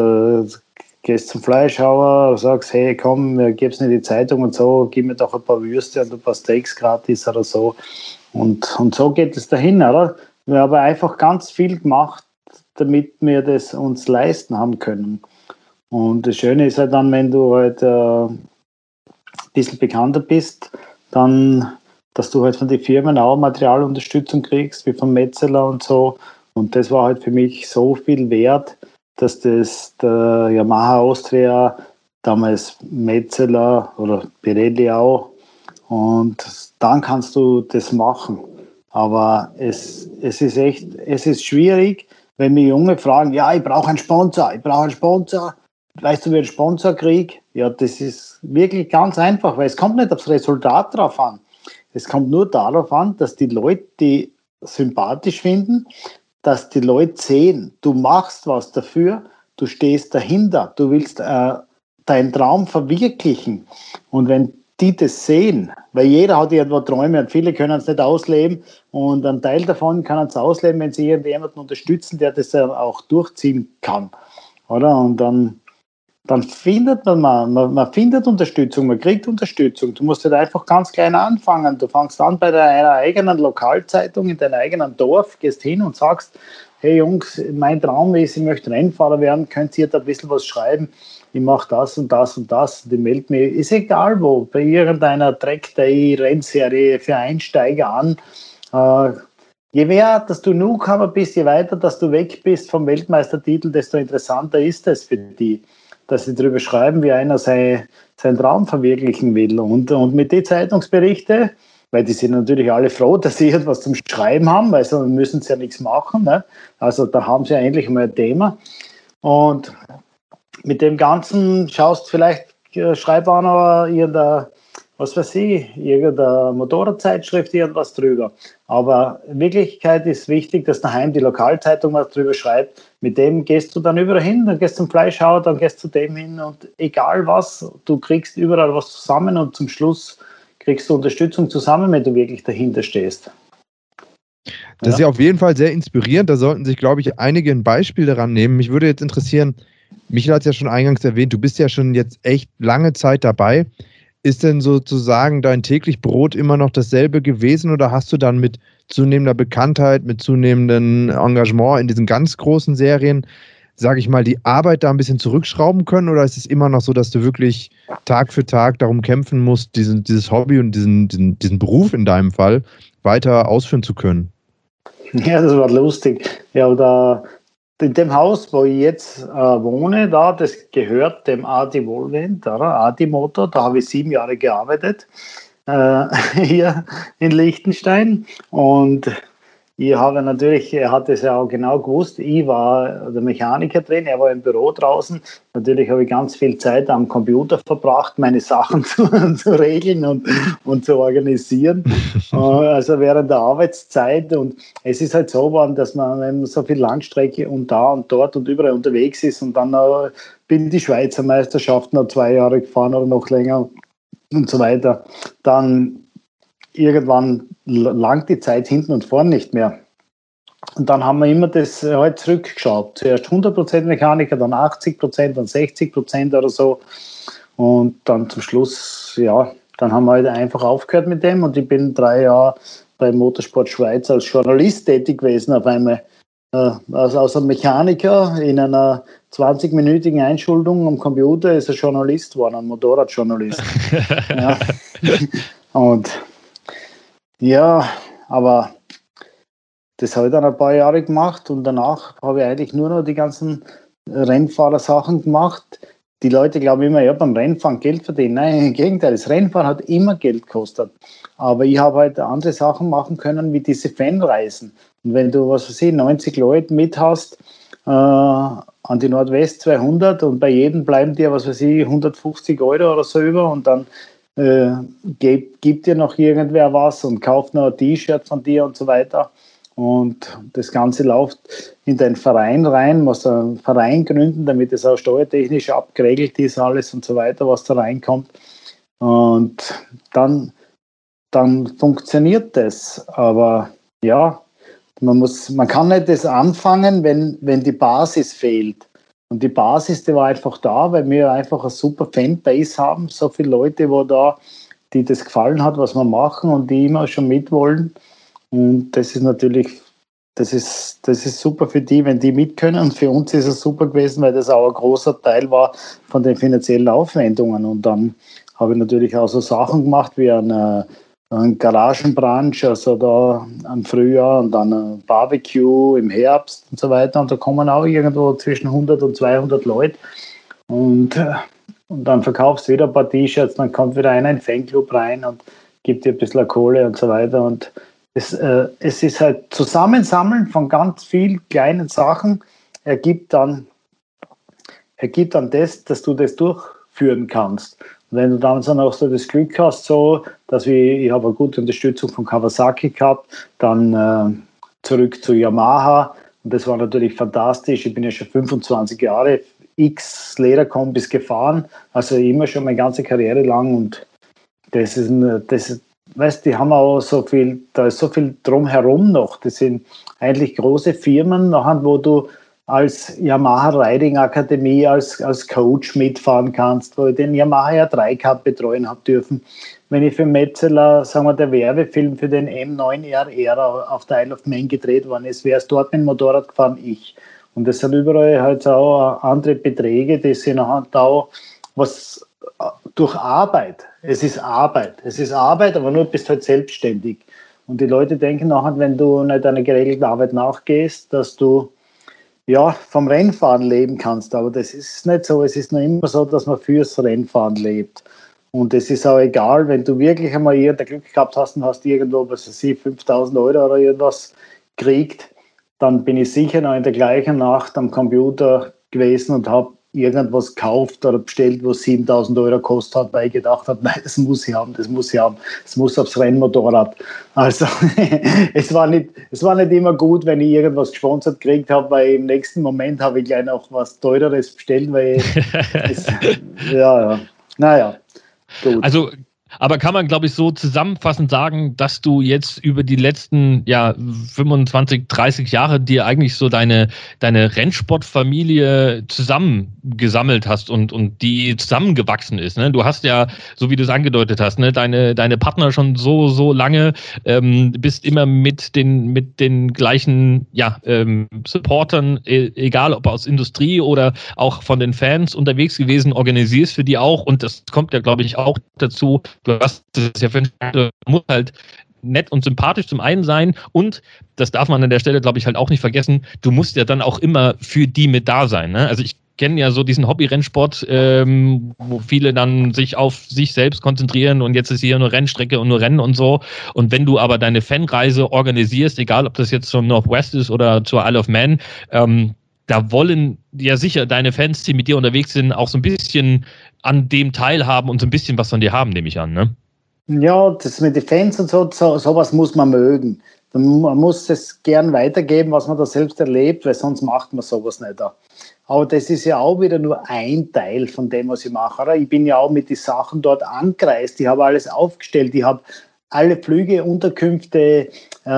gehst zum Fleischhauer, sagst, hey, komm, gib's nicht die Zeitung und so, gib mir doch ein paar Würste und ein paar Steaks gratis oder so. Und so geht es dahin, oder? Wir haben einfach ganz viel gemacht, damit wir das uns leisten haben können. Und das Schöne ist halt dann, wenn du halt ein bisschen bekannter bist, dann dass du halt von den Firmen auch Materialunterstützung kriegst, wie von Metzeler und so. Und das war halt für mich so viel wert, dass das der Yamaha Austria, damals Metzeler oder Pirelli auch, und dann kannst du das machen. Aber es ist schwierig, wenn mir Junge fragen, ich brauche einen Sponsor. Weißt du, wie ich einen Sponsor kriege? Ja, das ist wirklich ganz einfach, weil es kommt nicht aufs Resultat drauf an. Es kommt nur darauf an, dass die Leute die sympathisch finden, dass die Leute sehen, du machst was dafür, du stehst dahinter, du willst deinen Traum verwirklichen. Und wenn die das sehen, weil jeder hat irgendwo Träume und viele können es nicht ausleben und ein Teil davon kann es ausleben, wenn sie irgendjemanden unterstützen, der das auch durchziehen kann. Oder? Und dann findet man findet Unterstützung, man kriegt Unterstützung. Du musst halt einfach ganz klein anfangen. Du fängst an bei deiner eigenen Lokalzeitung in deinem eigenen Dorf, gehst hin und sagst, hey Jungs, mein Traum ist, ich möchte Rennfahrer werden, könnt ihr da ein bisschen was schreiben? Ich mache das und das und das. Die meldet mir, ist egal wo, bei irgendeiner Track-Day-Rennserie für Einsteiger an. Je mehr, dass du Newcomer bist, je weiter, dass du weg bist vom Weltmeistertitel, desto interessanter ist es für die, dass sie darüber schreiben, wie einer seinen Traum verwirklichen will. Und mit den Zeitungsberichten, weil die sind natürlich alle froh, dass sie etwas zum Schreiben haben, weil sonst müssen sie ja nichts machen. Ne? Also da haben sie ja endlich mal ein Thema. Und mit dem Ganzen schaust vielleicht, schreib auch noch irgendeine, was weiß ich, irgendeine Motorradzeitschrift, irgendwas drüber. Aber in Wirklichkeit ist wichtig, dass daheim die Lokalzeitung was drüber schreibt. Mit dem gehst du dann überall hin, dann gehst zum Fleischhauer, dann gehst zu dem hin und egal was, du kriegst überall was zusammen und zum Schluss kriegst du Unterstützung zusammen, wenn du wirklich dahinter stehst. Das ist ja auf jeden Fall sehr inspirierend. Da sollten sich, glaube ich, einige ein Beispiel daran nehmen. Mich würde jetzt interessieren, Michael hat es ja schon eingangs erwähnt, du bist ja schon jetzt echt lange Zeit dabei. Ist denn sozusagen dein täglich Brot immer noch dasselbe gewesen oder hast du dann mit zunehmender Bekanntheit, mit zunehmendem Engagement in diesen ganz großen Serien, sage ich mal, die Arbeit da ein bisschen zurückschrauben können oder ist es immer noch so, dass du wirklich Tag für Tag darum kämpfen musst, dieses Hobby und diesen Beruf in deinem Fall weiter ausführen zu können? Ja, das war lustig. Ja, oder in dem Haus, wo ich jetzt wohne, das gehört dem Adi Wohlwend, Adi Motor, da habe ich 7 Jahre gearbeitet, hier in Liechtenstein. Und ich habe natürlich, er hat es ja auch genau gewusst, ich war der Mechaniker drin, er war im Büro draußen. Natürlich habe ich ganz viel Zeit am Computer verbracht, meine Sachen zu regeln und zu organisieren. Also während der Arbeitszeit. Und es ist halt so geworden, dass man, wenn man so viel Langstrecke und da und dort und überall unterwegs ist und dann bin die Schweizer Meisterschaft noch 2 Jahre gefahren oder noch länger und so weiter, dann irgendwann langt die Zeit hinten und vorn nicht mehr. Und dann haben wir immer das halt zurückgeschaut. Zuerst 100% Mechaniker, dann 80%, dann 60% oder so. Und dann zum Schluss, ja, dann haben wir halt einfach aufgehört mit dem. Und ich bin 3 Jahre bei Motorsport Schweiz als Journalist tätig gewesen. Auf einmal als ein Mechaniker in einer 20-minütigen Einschuldung am Computer ist ein Journalist geworden, ein Motorradjournalist. Ja. Und ja, aber das habe ich dann ein paar Jahre gemacht und danach habe ich eigentlich nur noch die ganzen Rennfahrersachen gemacht. Die Leute glauben immer, ich habe beim Rennfahren Geld verdient. Nein, im Gegenteil, das Rennfahren hat immer Geld gekostet. Aber ich habe halt andere Sachen machen können, wie diese Fanreisen. Und wenn du, was weiß ich, 90 Leute mit hast, an die Nordwest 200 und bei jedem bleiben dir, was weiß ich, 150 Euro oder so über und dann gibt dir noch irgendwer was und kauft noch ein T-Shirt von dir und so weiter. Und das Ganze läuft in den Verein rein, muss einen Verein gründen, damit es auch steuertechnisch abgeregelt ist, alles und so weiter, was da reinkommt. Und dann funktioniert das. Aber ja, man kann nicht das anfangen, wenn die Basis fehlt. Und die Basis, die war einfach da, weil wir einfach eine super Fanbase haben. So viele Leute, die das gefallen hat, was wir machen und die immer schon mitwollen. Und das ist natürlich, das ist super für die, wenn die mit können. Und für uns ist es super gewesen, weil das auch ein großer Teil war von den finanziellen Aufwendungen. Und dann habe ich natürlich auch so Sachen gemacht wie einen Garagenbrunch, also da im Frühjahr und dann ein Barbecue im Herbst und so weiter. Und da kommen auch irgendwo zwischen 100 und 200 Leute. Und dann verkaufst du wieder ein paar T-Shirts, dann kommt wieder einer in den Fanclub rein und gibt dir ein bisschen Kohle und so weiter. Und es ist halt Zusammensammeln von ganz vielen kleinen Sachen, ergibt dann das, dass du das durchführen kannst. Und wenn du dann auch so das Glück hast, so, dass ich habe eine gute Unterstützung von Kawasaki gehabt, dann zurück zu Yamaha und das war natürlich fantastisch. Ich bin ja schon 25 Jahre x Lederkombis gefahren, also immer schon meine ganze Karriere lang und das ist weißt, die haben auch so viel, da ist so viel drumherum noch. Das sind eigentlich große Firmen, wo du als Yamaha Riding Akademie als Coach mitfahren kannst, wo ich den Yamaha R3 Cup betreuen habe dürfen. Wenn ich für Metzeler, sagen wir, der Werbefilm für den M9 RR auf der Isle of Man gedreht worden ist, wer ist dort mit dem Motorrad gefahren? Ich. Und das sind überall halt auch andere Beträge, die sind auch was durch Arbeit. Es ist Arbeit, aber nur bist halt selbstständig. Und die Leute denken nachher, wenn du nicht einer geregelten Arbeit nachgehst, dass du ja vom Rennfahren leben kannst. Aber das ist nicht so. Es ist noch immer so, dass man fürs Rennfahren lebt. Und es ist auch egal, wenn du wirklich einmal irgendein Glück gehabt hast und hast irgendwo, was weiß ich, 5.000 Euro oder irgendwas gekriegt, dann bin ich sicher noch in der gleichen Nacht am Computer gewesen und habe irgendwas gekauft oder bestellt, was 7.000 Euro gekostet hat, weil ich gedacht habe, nein, das muss ich haben, das muss aufs Rennmotorrad. Also es war nicht immer gut, wenn ich irgendwas gesponsert gekriegt habe, weil im nächsten Moment habe ich gleich noch was Teureres bestellt, weil naja, gut. Also, aber kann man, glaube ich, so zusammenfassend sagen, dass du jetzt über die letzten 25, 30 Jahre dir eigentlich so deine Rennsportfamilie zusammengesammelt hast und die zusammengewachsen ist. Ne? Du hast ja, so wie du es angedeutet hast, ne, deine Partner schon so lange, bist immer mit den gleichen Supportern, egal ob aus Industrie oder auch von den Fans unterwegs gewesen, organisierst für die auch, und das kommt ja, glaube ich, auch dazu. Du hast das ja muss halt nett und sympathisch zum einen sein, und das darf man an der Stelle, glaube ich, halt auch nicht vergessen, du musst ja dann auch immer für die mit da sein. Ne? Also ich kenne ja so diesen Hobby-Rennsport, wo viele dann sich auf sich selbst konzentrieren und jetzt ist hier nur Rennstrecke und nur Rennen und so. Und wenn du aber deine Fanreise organisierst, egal ob das jetzt zum Northwest ist oder zur Isle of Man, da wollen ja sicher deine Fans, die mit dir unterwegs sind, auch so ein bisschen an dem teilhaben und so ein bisschen was von dir haben, nehme ich an, ne? Ja, das mit den Fans und sowas muss man mögen. Man muss es gern weitergeben, was man da selbst erlebt, weil sonst macht man sowas nicht. Aber das ist ja auch wieder nur ein Teil von dem, was ich mache. Oder? Ich bin ja auch mit den Sachen dort angereist, ich habe alles aufgestellt, ich habe alle Flüge, Unterkünfte,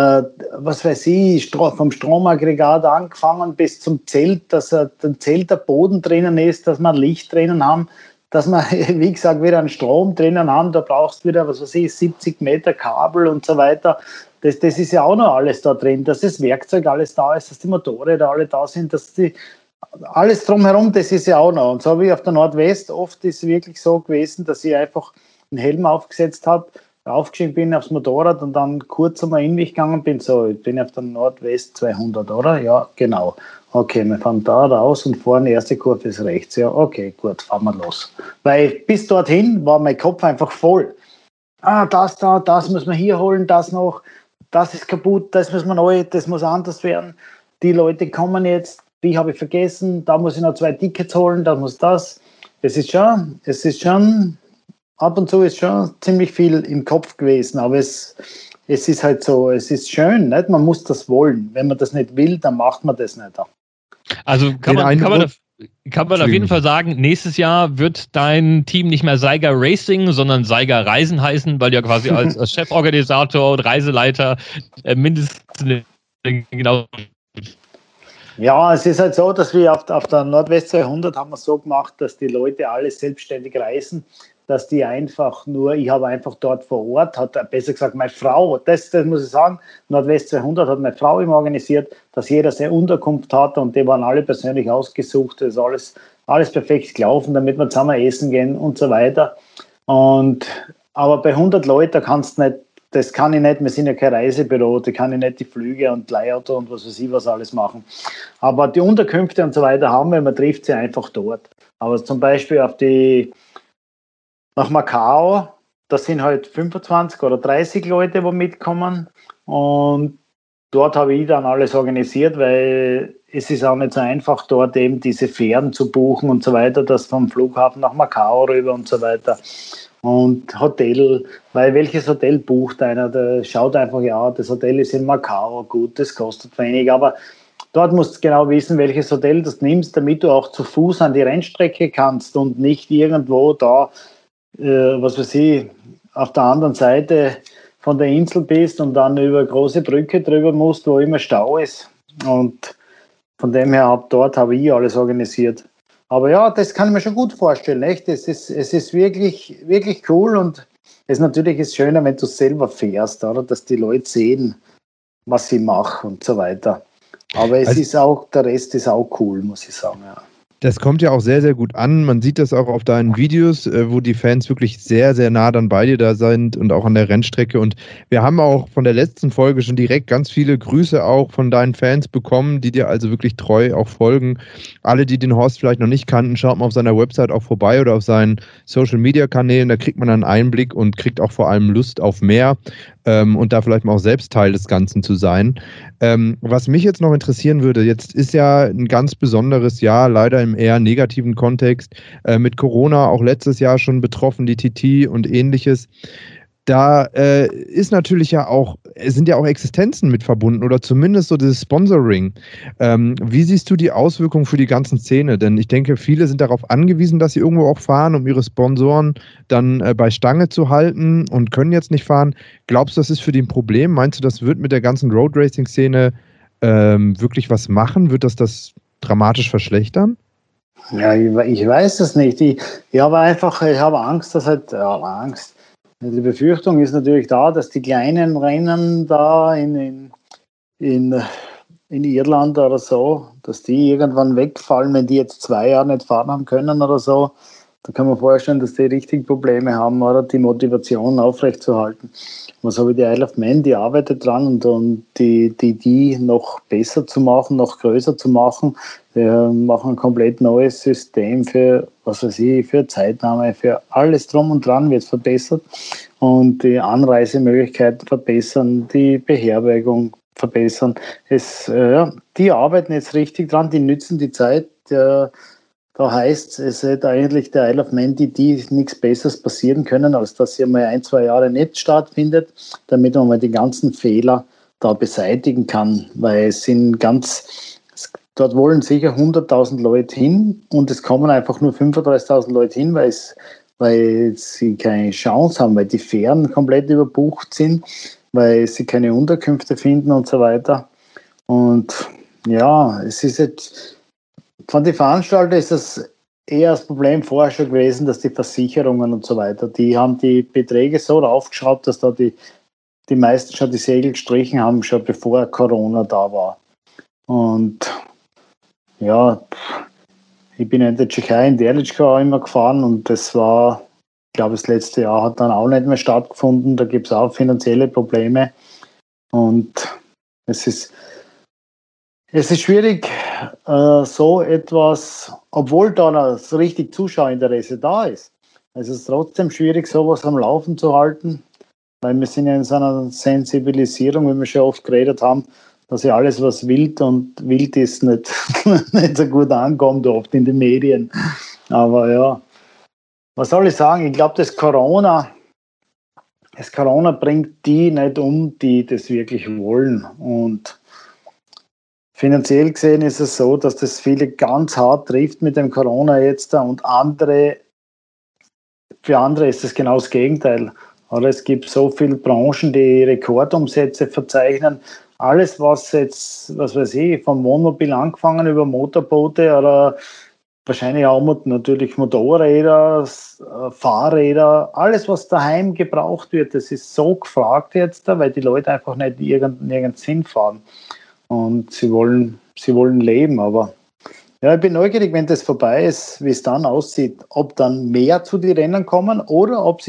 was weiß ich, vom Stromaggregat angefangen bis zum Zelt, dass ein Zelt der Boden drinnen ist, dass wir Licht drinnen haben, dass wir, wie gesagt, wieder einen Strom drinnen haben, da brauchst du wieder, was weiß ich, 70 Meter Kabel und so weiter. Das ist ja auch noch alles da drin, dass das Werkzeug alles da ist, dass die Motorräder alle da sind, dass alles drumherum, das ist ja auch noch. Und so wie auf der Nordwest, oft ist es wirklich so gewesen, dass ich einfach einen Helm aufgesetzt habe, aufgestiegen bin aufs Motorrad und dann kurz einmal in mich gegangen bin. So, ich bin auf der Nordwest 200, oder? Ja, genau. Okay, wir fahren da raus und vorne, erste Kurve ist rechts. Ja, okay, gut, fahren wir los. Weil bis dorthin war mein Kopf einfach voll. Das müssen wir hier holen, das noch, das ist kaputt, das müssen wir neu, das muss anders werden. Die Leute kommen jetzt, die habe ich vergessen, da muss ich noch 2 Tickets holen, da muss das. Es ist schon, ab und zu ist schon ziemlich viel im Kopf gewesen, aber es ist halt so, es ist schön, nicht? Man muss das wollen. Wenn man das nicht will, dann macht man das nicht. Also kann man auf jeden Fall sagen, nächstes Jahr wird dein Team nicht mehr Saiga Racing, sondern Saiga Reisen heißen, weil du ja quasi als Cheforganisator und Reiseleiter mindestens genau. Ja, es ist halt so, dass wir auf der Nordwest 200 haben wir so gemacht, dass die Leute alle selbstständig reisen, dass die einfach nur, ich habe einfach dort vor Ort, hat besser gesagt meine Frau, das muss ich sagen, Nordwest 200 hat meine Frau immer organisiert, dass jeder seine Unterkunft hat und die waren alle persönlich ausgesucht, das ist alles perfekt gelaufen, damit wir zusammen essen gehen und so weiter. Aber bei 100 Leuten, da kannst du nicht, das kann ich nicht, wir sind ja kein Reisebüro, da kann ich nicht die Flüge und Leihauto und was weiß ich was alles machen. Aber die Unterkünfte und so weiter haben wir, man trifft sie einfach dort. Aber zum Beispiel nach Macau, da sind halt 25 oder 30 Leute, die mitkommen, und dort habe ich dann alles organisiert, weil es ist auch nicht so einfach, dort eben diese Fähren zu buchen und so weiter, das vom Flughafen nach Macau rüber und so weiter. Und Hotel, weil welches Hotel bucht einer? Der schaut einfach, ja, das Hotel ist in Macau, gut, das kostet wenig, aber dort musst du genau wissen, welches Hotel du nimmst, damit du auch zu Fuß an die Rennstrecke kannst und nicht irgendwo da, was weiß ich, auf der anderen Seite von der Insel bist und dann über eine große Brücke drüber musst, wo immer Stau ist. Und von dem her, dort habe ich alles organisiert. Aber ja, das kann ich mir schon gut vorstellen, echt. Es ist wirklich, wirklich cool, und es natürlich ist schöner, wenn du selber fährst, oder? Dass die Leute sehen, was ich mache und so weiter. Aber es ist auch, der Rest ist auch cool, muss ich sagen, ja. Das kommt ja auch sehr, sehr gut an. Man sieht das auch auf deinen Videos, wo die Fans wirklich sehr, sehr nah dann bei dir da sind und auch an der Rennstrecke. Und wir haben auch von der letzten Folge schon direkt ganz viele Grüße auch von deinen Fans bekommen, die dir also wirklich treu auch folgen. Alle, die den Horst vielleicht noch nicht kannten, schaut mal auf seiner Website auch vorbei oder auf seinen Social-Media-Kanälen. Da kriegt man einen Einblick und kriegt auch vor allem Lust auf mehr und da vielleicht mal auch selbst Teil des Ganzen zu sein. Was mich jetzt noch interessieren würde, jetzt ist ja ein ganz besonderes Jahr, leider im eher negativen Kontext, mit Corona auch letztes Jahr schon betroffen, die TT und ähnliches. Da ist natürlich sind ja auch Existenzen mit verbunden oder zumindest so das Sponsoring. Wie siehst du die Auswirkungen für die ganze Szene? Denn ich denke, viele sind darauf angewiesen, dass sie irgendwo auch fahren, um ihre Sponsoren dann bei Stange zu halten und können jetzt nicht fahren. Glaubst du, das ist für die ein Problem? Meinst du, das wird mit der ganzen Road-Racing-Szene wirklich was machen? Wird das dramatisch verschlechtern? Ja, ich weiß es nicht. Ich habe Angst, Angst. Die Befürchtung ist natürlich da, dass die kleinen Rennen da in Irland oder so, dass die irgendwann wegfallen, wenn die jetzt 2 Jahre nicht fahren haben können oder so. Da kann man vorstellen, dass die richtig Probleme haben, oder die Motivation aufrechtzuerhalten. Was habe ich die Isle of Man, die arbeitet dran und die noch besser zu machen, noch größer zu machen. Wir machen ein komplett neues System für, für Zeitnahme, für alles drum und dran wird verbessert und die Anreisemöglichkeiten verbessern, die Beherbergung verbessern. Die arbeiten jetzt richtig dran, die nützen die Zeit. Da heißt es hätte eigentlich der Isle of Man die nichts Besseres passieren können, als dass sie mal 1-2 Jahre nicht stattfindet, damit man mal die ganzen Fehler da beseitigen kann, weil dort wollen sicher 100.000 Leute hin und es kommen einfach nur 35.000 Leute hin, weil sie keine Chance haben, weil die Fähren komplett überbucht sind, weil sie keine Unterkünfte finden und so weiter. Und ja, es ist jetzt von den Veranstaltern ist das eher das Problem vorher schon gewesen, dass die Versicherungen und so weiter, die haben die Beträge so raufgeschraubt, dass da die meisten schon die Segel gestrichen haben, schon bevor Corona da war. Und ja, ich bin in der Tschechei, in Derlička auch immer gefahren und das war, ich glaube, das letzte Jahr hat dann auch nicht mehr stattgefunden. Da gibt es auch finanzielle Probleme und es ist schwierig, so etwas, obwohl da noch richtig Zuschauerinteresse da ist. Es ist trotzdem schwierig, sowas am Laufen zu halten, weil wir sind ja in so einer Sensibilisierung, wie wir schon oft geredet haben, dass ja alles, was wild ist, nicht, nicht so gut ankommt, oft in den Medien. Aber ja, was soll ich sagen? Ich glaube, das Corona bringt die nicht um, die das wirklich wollen. Und finanziell gesehen ist es so, dass das viele ganz hart trifft mit dem Corona jetzt und für andere ist es genau das Gegenteil. Aber es gibt so viele Branchen, die Rekordumsätze verzeichnen. Alles, was jetzt, vom Wohnmobil angefangen über Motorboote oder wahrscheinlich auch natürlich Motorräder, Fahrräder, alles, was daheim gebraucht wird, das ist so gefragt jetzt, weil die Leute einfach nicht nirgends hinfahren. Und sie wollen leben, aber ja, ich bin neugierig, wenn das vorbei ist, wie es dann aussieht, ob dann mehr zu den Rennen kommen oder ob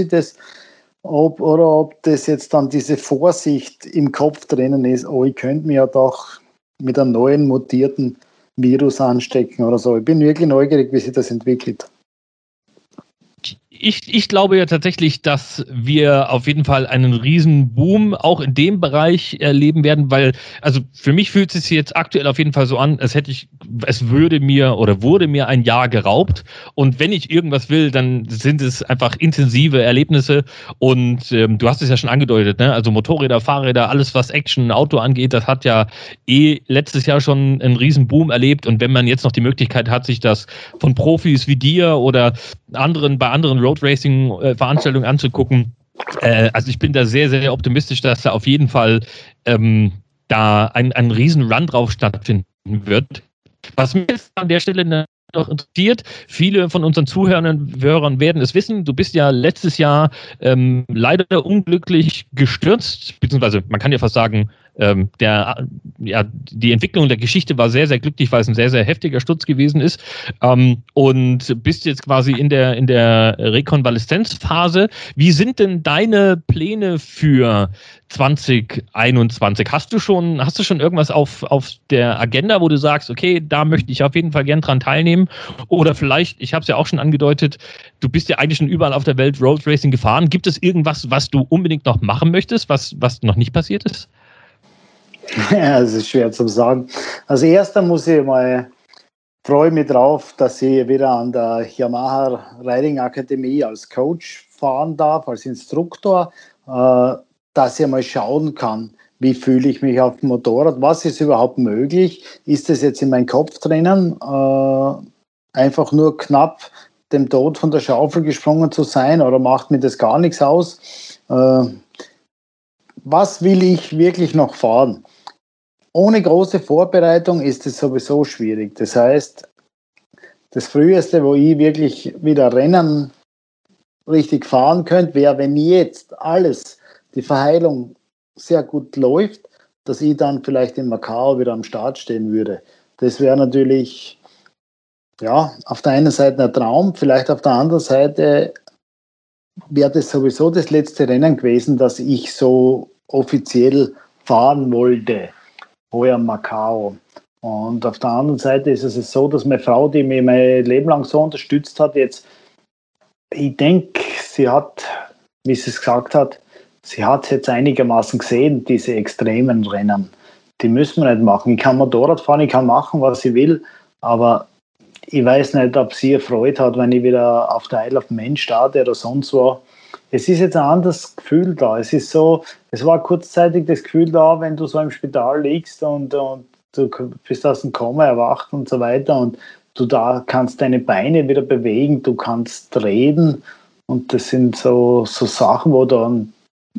das jetzt dann diese Vorsicht im Kopf drinnen ist, ich könnte mir ja doch mit einem neuen mutierten Virus anstecken oder so. Ich bin wirklich neugierig, wie sich das entwickelt. Ich glaube ja tatsächlich, dass wir auf jeden Fall einen riesen Boom auch in dem Bereich erleben werden, weil, also für mich fühlt es sich jetzt aktuell auf jeden Fall so an, wurde mir ein Jahr geraubt und wenn ich irgendwas will, dann sind es einfach intensive Erlebnisse und du hast es ja schon angedeutet, ne? Also Motorräder, Fahrräder, alles was Action, Auto angeht, das hat ja letztes Jahr schon einen riesen Boom erlebt und wenn man jetzt noch die Möglichkeit hat, sich das von Profis wie dir oder bei anderen Road Racing Veranstaltungen anzugucken. Also ich bin da sehr, sehr optimistisch, dass da auf jeden Fall da ein riesen Run drauf stattfinden wird. Was mich jetzt an der Stelle noch interessiert, viele von unseren Zuhörern werden es wissen, du bist ja letztes Jahr leider unglücklich gestürzt, beziehungsweise man kann ja fast sagen, die Entwicklung der Geschichte war sehr, sehr glücklich, weil es ein sehr, sehr heftiger Sturz gewesen ist. Und bist jetzt quasi in der Rekonvaleszenzphase. Wie sind denn deine Pläne für 2021? Hast du schon irgendwas auf der Agenda, wo du sagst, okay, da möchte ich auf jeden Fall gern dran teilnehmen? Oder vielleicht, ich habe es ja auch schon angedeutet, du bist ja eigentlich schon überall auf der Welt Road Racing gefahren. Gibt es irgendwas, was du unbedingt noch machen möchtest, was noch nicht passiert ist? Ja, es ist schwer zu sagen. Als erster freue mich drauf, dass ich wieder an der Yamaha Riding Akademie als Coach fahren darf, als Instruktor, dass ich mal schauen kann, wie fühle ich mich auf dem Motorrad, was ist überhaupt möglich, ist das jetzt in meinem Kopf drinnen, einfach nur knapp dem Tod von der Schaufel gesprungen zu sein oder macht mir das gar nichts aus? Was will ich wirklich noch fahren? Ohne große Vorbereitung ist es sowieso schwierig. Das heißt, das Früheste, wo ich wirklich wieder Rennen richtig fahren könnte, wäre, wenn jetzt die Verheilung sehr gut läuft, dass ich dann vielleicht in Macau wieder am Start stehen würde. Das wäre natürlich, ja, auf der einen Seite ein Traum, vielleicht auf der anderen Seite wäre das sowieso das letzte Rennen gewesen, das ich so offiziell fahren wollte. Heuer Macau. Und auf der anderen Seite ist es so, dass meine Frau, die mich mein Leben lang so unterstützt hat, jetzt, ich denke, sie hat, wie sie es gesagt hat, sie hat es jetzt einigermaßen gesehen, diese extremen Rennen. Die müssen wir nicht machen. Ich kann Motorrad fahren, ich kann machen, was ich will, aber ich weiß nicht, ob sie erfreut hat, wenn ich wieder auf der Isle of Man starte oder sonst wo. Es ist jetzt ein anderes Gefühl da. Es war kurzzeitig das Gefühl da, wenn du so im Spital liegst und du bist aus dem Koma erwacht und so weiter und du da kannst deine Beine wieder bewegen, du kannst reden und das sind so Sachen, wo dann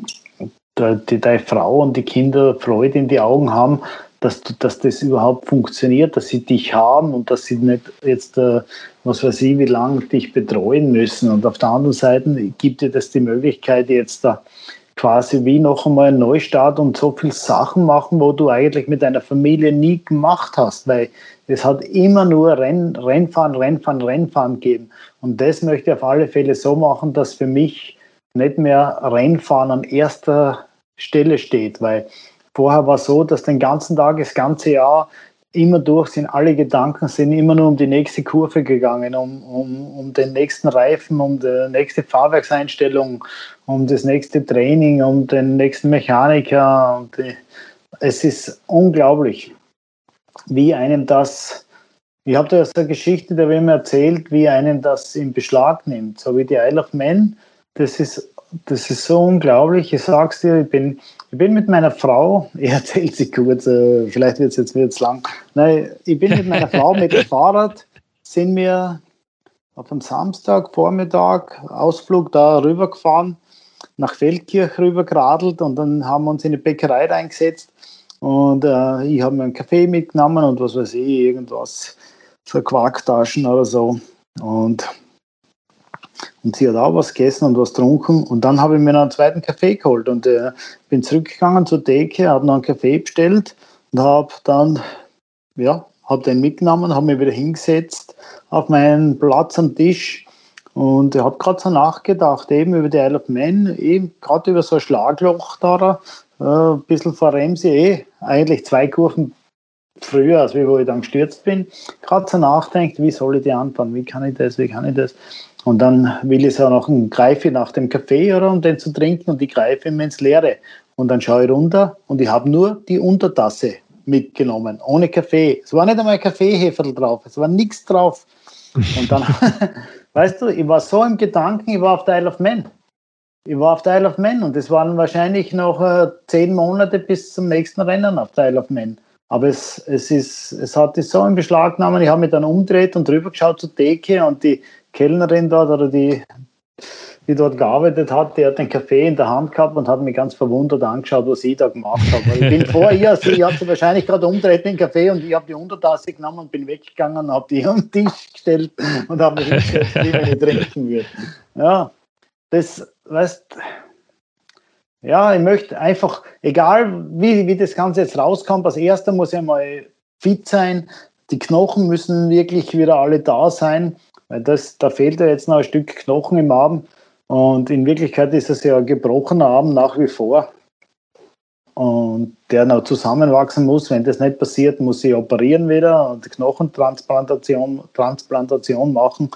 deine Frau und die Kinder Freude in die Augen haben, dass das überhaupt funktioniert, dass sie dich haben und dass sie nicht jetzt, was weiß ich, wie lange dich betreuen müssen. Und auf der anderen Seite gibt dir das die Möglichkeit, jetzt da quasi wie noch einmal einen Neustart und so viele Sachen machen, wo du eigentlich mit deiner Familie nie gemacht hast, weil es hat immer nur Rennfahren gegeben. Und das möchte ich auf alle Fälle so machen, dass für mich nicht mehr Rennfahren an erster Stelle steht, weil vorher war es so, dass den ganzen Tag, das ganze Jahr immer durch sind, alle Gedanken sind immer nur um die nächste Kurve gegangen, um den nächsten Reifen, um die nächste Fahrwerkseinstellung, um das nächste Training, um den nächsten Mechaniker. Es ist unglaublich, wie einem das, ich habe da so eine Geschichte, da wird mir erzählt, wie einem das in Beschlag nimmt, so wie die Isle of Man. Das ist so unglaublich. Ich sag's dir, ich bin mit meiner Frau, ich erzähle sie kurz, vielleicht wird es jetzt wieder zu lang. Nein, ich bin mit meiner Frau mit dem Fahrrad, sind wir auf einem Samstagvormittag Ausflug da rübergefahren, nach Feldkirch rübergeradelt und dann haben wir uns in eine Bäckerei reingesetzt und ich habe mir einen Kaffee mitgenommen und was weiß ich, irgendwas, so Quarktaschen oder so und sie hat auch was gegessen und was getrunken. Und dann habe ich mir noch einen zweiten Kaffee geholt. Und bin zurückgegangen zur Theke, habe noch einen Kaffee bestellt und habe dann, den mitgenommen, habe mich wieder hingesetzt auf meinen Platz am Tisch. Und ich habe gerade so nachgedacht, eben über die Isle of Man, eben gerade über so ein Schlagloch da, ein bisschen vor Remsi, eigentlich 2 Kurven früher, als wo ich dann gestürzt bin. Gerade so nachdenkt, wie soll ich die anfangen, wie kann ich das. Und dann will ich so greife nach dem Kaffee, oder, um den zu trinken, und ich greife immer ins Leere. Und dann schaue ich runter und ich habe nur die Untertasse mitgenommen, ohne Kaffee. Es war nicht einmal ein Kaffeeheferl drauf, es war nichts drauf. Und dann, weißt du, ich war so im Gedanken, ich war auf der Isle of Man. Und es waren wahrscheinlich noch 10 Monate bis zum nächsten Rennen auf der Isle of Man. Aber es hat sich so in Beschlag genommen, ich habe mich dann umgedreht und rüber geschaut zur Theke und die Kellnerin dort oder die dort gearbeitet hat, die hat den Kaffee in der Hand gehabt und hat mich ganz verwundert angeschaut, was ich da gemacht habe. Weil ich bin vor ihr, sie hat sich wahrscheinlich gerade umgedreht den Kaffee und ich habe die Untertasse genommen und bin weggegangen und habe die am Tisch gestellt und habe mich hingesetzt, wie wenn ich trinken würde. Ja, das, weißt, ja, ich möchte einfach, egal wie das Ganze jetzt rauskommt, als erster muss ich mal fit sein. Die Knochen müssen wirklich wieder alle da sein, weil da fehlt ja jetzt noch ein Stück Knochen im Arm. Und in Wirklichkeit ist es ja ein gebrochener Arm nach wie vor. Und der noch zusammenwachsen muss. Wenn das nicht passiert, muss ich operieren wieder und Knochentransplantation machen.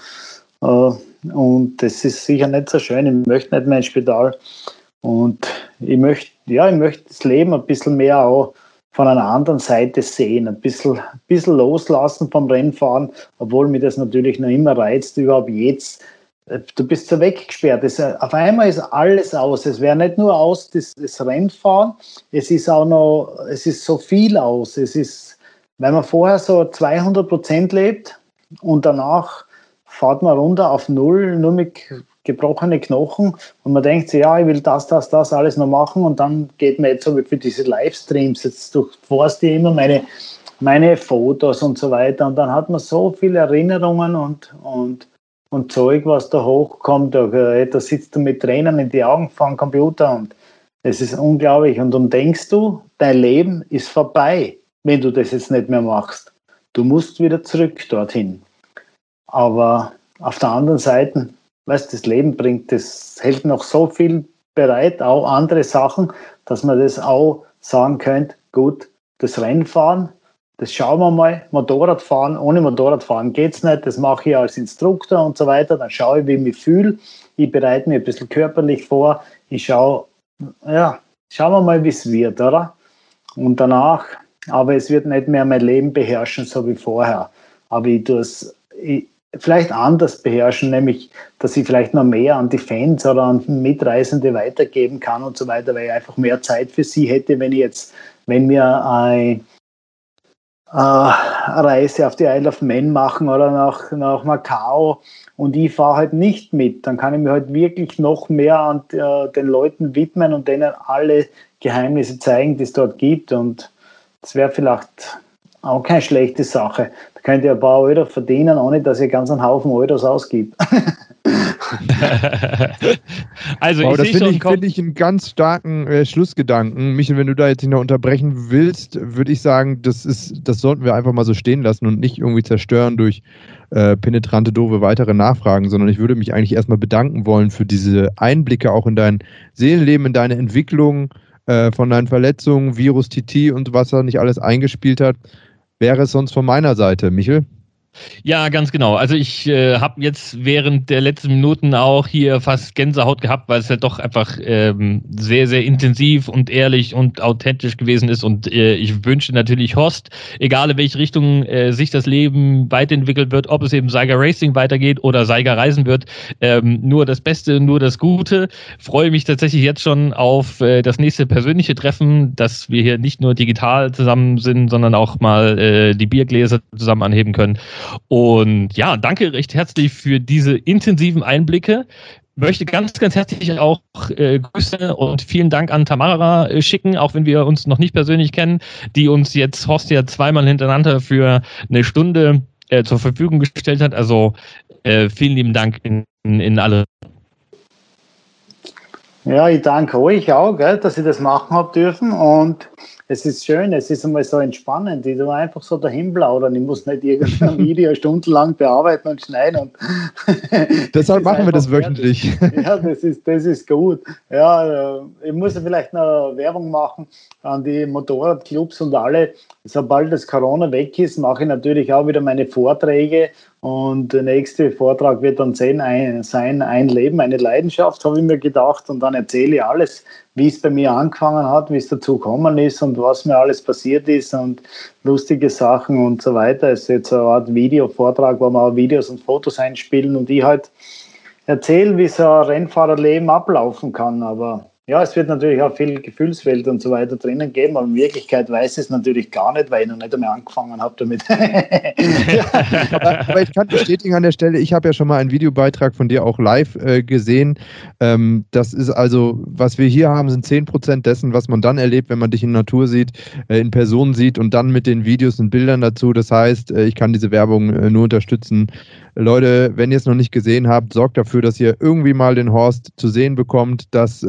Und das ist sicher nicht so schön. Ich möchte nicht mehr ins Spital. Und ich möchte das Leben ein bisschen mehr auch von einer anderen Seite sehen, ein bisschen loslassen vom Rennfahren, obwohl mir das natürlich noch immer reizt, überhaupt jetzt. Du bist so weggesperrt. Auf einmal ist alles aus. Es wäre nicht nur aus das Rennfahren, es ist so viel aus. Es ist, wenn man vorher so 200% lebt und danach fährt man runter auf Null, nur mit gebrochene Knochen und man denkt sich, ja, ich will das alles noch machen und dann geht man jetzt so wie für diese Livestreams, jetzt durchforst ich immer meine Fotos und so weiter und dann hat man so viele Erinnerungen und Zeug, was da hochkommt, da sitzt du mit Tränen in die Augen vor dem Computer und es ist unglaublich und dann denkst du, dein Leben ist vorbei, wenn du das jetzt nicht mehr machst. Du musst wieder zurück dorthin. Aber auf der anderen Seite, weißt, das Leben das hält noch so viel bereit, auch andere Sachen, dass man das auch sagen könnte, gut, das Rennfahren, das schauen wir mal, Motorradfahren, ohne Motorradfahren geht es nicht, das mache ich als Instruktor und so weiter, dann schaue ich, wie ich mich fühle, ich bereite mich ein bisschen körperlich vor, schauen wir mal, wie es wird, oder? Und danach, aber es wird nicht mehr mein Leben beherrschen, so wie vorher, aber ich tue es vielleicht anders beherrschen, nämlich, dass ich vielleicht noch mehr an die Fans oder an Mitreisende weitergeben kann und so weiter, weil ich einfach mehr Zeit für sie hätte, wenn wir eine Reise auf die Isle of Man machen oder nach Macau und ich fahre halt nicht mit, dann kann ich mir halt wirklich noch mehr an den Leuten widmen und denen alle Geheimnisse zeigen, die es dort gibt und das wäre vielleicht auch keine schlechte Sache. Da könnt ihr ein paar Euro verdienen, ohne dass ihr ganz einen Haufen Euros ausgibt. Also wow, das finde ich einen ganz starken Schlussgedanken. Michael, wenn du da jetzt nicht noch unterbrechen willst, würde ich sagen, das sollten wir einfach mal so stehen lassen und nicht irgendwie zerstören durch penetrante, doofe weitere Nachfragen, sondern ich würde mich eigentlich erstmal bedanken wollen für diese Einblicke auch in dein Seelenleben, in deine Entwicklung, von deinen Verletzungen, Virus, TT und was da nicht alles eingespielt hat. Wäre es sonst von meiner Seite, Michel? Ja, ganz genau. Also ich habe jetzt während der letzten Minuten auch hier fast Gänsehaut gehabt, weil es ja doch einfach sehr, sehr intensiv und ehrlich und authentisch gewesen ist. Und ich wünsche natürlich Horst, egal in welche Richtung sich das Leben weiterentwickelt wird, ob es eben Saiga Racing weitergeht oder Saiga Reisen wird, nur das Beste, nur das Gute. Freue mich tatsächlich jetzt schon auf das nächste persönliche Treffen, dass wir hier nicht nur digital zusammen sind, sondern auch mal die Biergläser zusammen anheben können. Und ja, danke recht herzlich für diese intensiven Einblicke. Möchte ganz, ganz herzlich auch Grüße und vielen Dank an Tamara schicken, auch wenn wir uns noch nicht persönlich kennen, die uns jetzt Horst ja zweimal hintereinander für eine Stunde zur Verfügung gestellt hat. Also vielen lieben Dank in alle. Ja, ich danke euch auch, gell, dass ich das machen habe dürfen und es ist schön, es ist einmal so entspannend, ich tue einfach so dahin plaudern, ich muss nicht irgendein Video stundenlang bearbeiten und schneiden. Und deshalb machen wir das wöchentlich. Ja, das ist gut. Ja, ich muss vielleicht noch Werbung machen an die Motorradclubs und alle. Sobald das Corona weg ist, mache ich natürlich auch wieder meine Vorträge und der nächste Vortrag wird dann sein, ein Leben, eine Leidenschaft, habe ich mir gedacht und dann erzähle ich alles, wie es bei mir angefangen hat, wie es dazu gekommen ist und was mir alles passiert ist und lustige Sachen und so weiter. Es ist jetzt eine Art Videovortrag, wo wir auch Videos und Fotos einspielen und ich halt erzähle, wie so ein Rennfahrerleben ablaufen kann. Aber ja, es wird natürlich auch viel Gefühlswelt und so weiter drinnen geben, aber in Wirklichkeit weiß ich es natürlich gar nicht, weil ich noch nicht einmal angefangen habe damit. Ja, aber ich kann bestätigen an der Stelle, ich habe ja schon mal einen Videobeitrag von dir auch live gesehen. Das ist also, was wir hier haben, sind 10% dessen, was man dann erlebt, wenn man dich in Natur sieht, in Person sieht und dann mit den Videos und Bildern dazu. Das heißt, ich kann diese Werbung nur unterstützen. Leute, wenn ihr es noch nicht gesehen habt, sorgt dafür, dass ihr irgendwie mal den Horst zu sehen bekommt, dass ihr als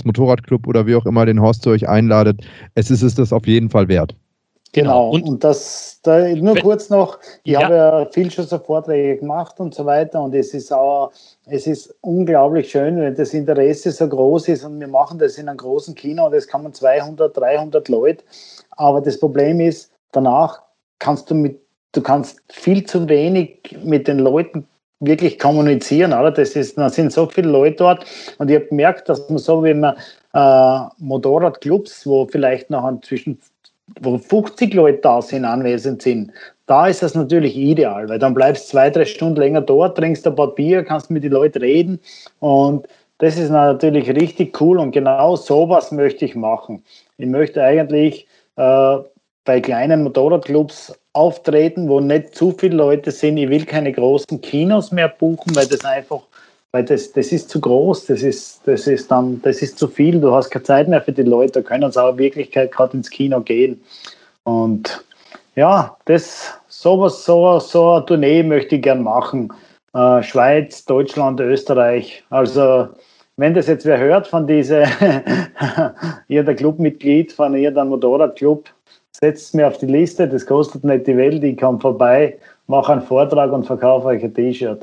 Motorradclub oder wie auch immer den Horst zu euch einladet. Es ist das auf jeden Fall wert. Genau, und das da nur kurz noch, ich habe ja viel schon so Vorträge gemacht und so weiter und es ist unglaublich schön, wenn das Interesse so groß ist und wir machen das in einem großen Kino und es kommen 200, 300 Leute, aber das Problem ist, danach kannst du kannst viel zu wenig mit den Leuten wirklich kommunizieren, oder? Da sind so viele Leute dort und ich habe gemerkt, dass man so, wenn man Motorradclubs, wo vielleicht noch wo 50 Leute da sind, anwesend sind, da ist das natürlich ideal, weil dann bleibst 2-3 Stunden länger dort, trinkst ein paar Bier, kannst mit den Leuten reden und das ist natürlich richtig cool und genau sowas möchte ich machen. Ich möchte eigentlich bei kleinen Motorradclubs auftreten, wo nicht zu viele Leute sind. Ich will keine großen Kinos mehr buchen, weil das ist zu groß, das ist zu viel, du hast keine Zeit mehr für die Leute, da können sie auch in Wirklichkeit gerade ins Kino gehen. Und ja, so eine Tournee möchte ich gern machen. Schweiz, Deutschland, Österreich. Also wenn das jetzt wer hört von ihr der Clubmitglied von irgendeinem Motorradclub, setzt mir auf die Liste, das kostet nicht die Welt, ich komme vorbei, mache einen Vortrag und verkaufe euch ein T-Shirt.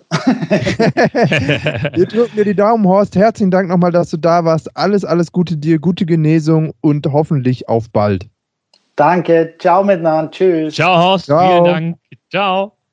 Wir drücken dir die Daumen, Horst. Herzlichen Dank nochmal, dass du da warst. Alles Gute dir, gute Genesung und hoffentlich auf bald. Danke, ciao miteinander, tschüss. Ciao Horst, vielen Dank. Ciao.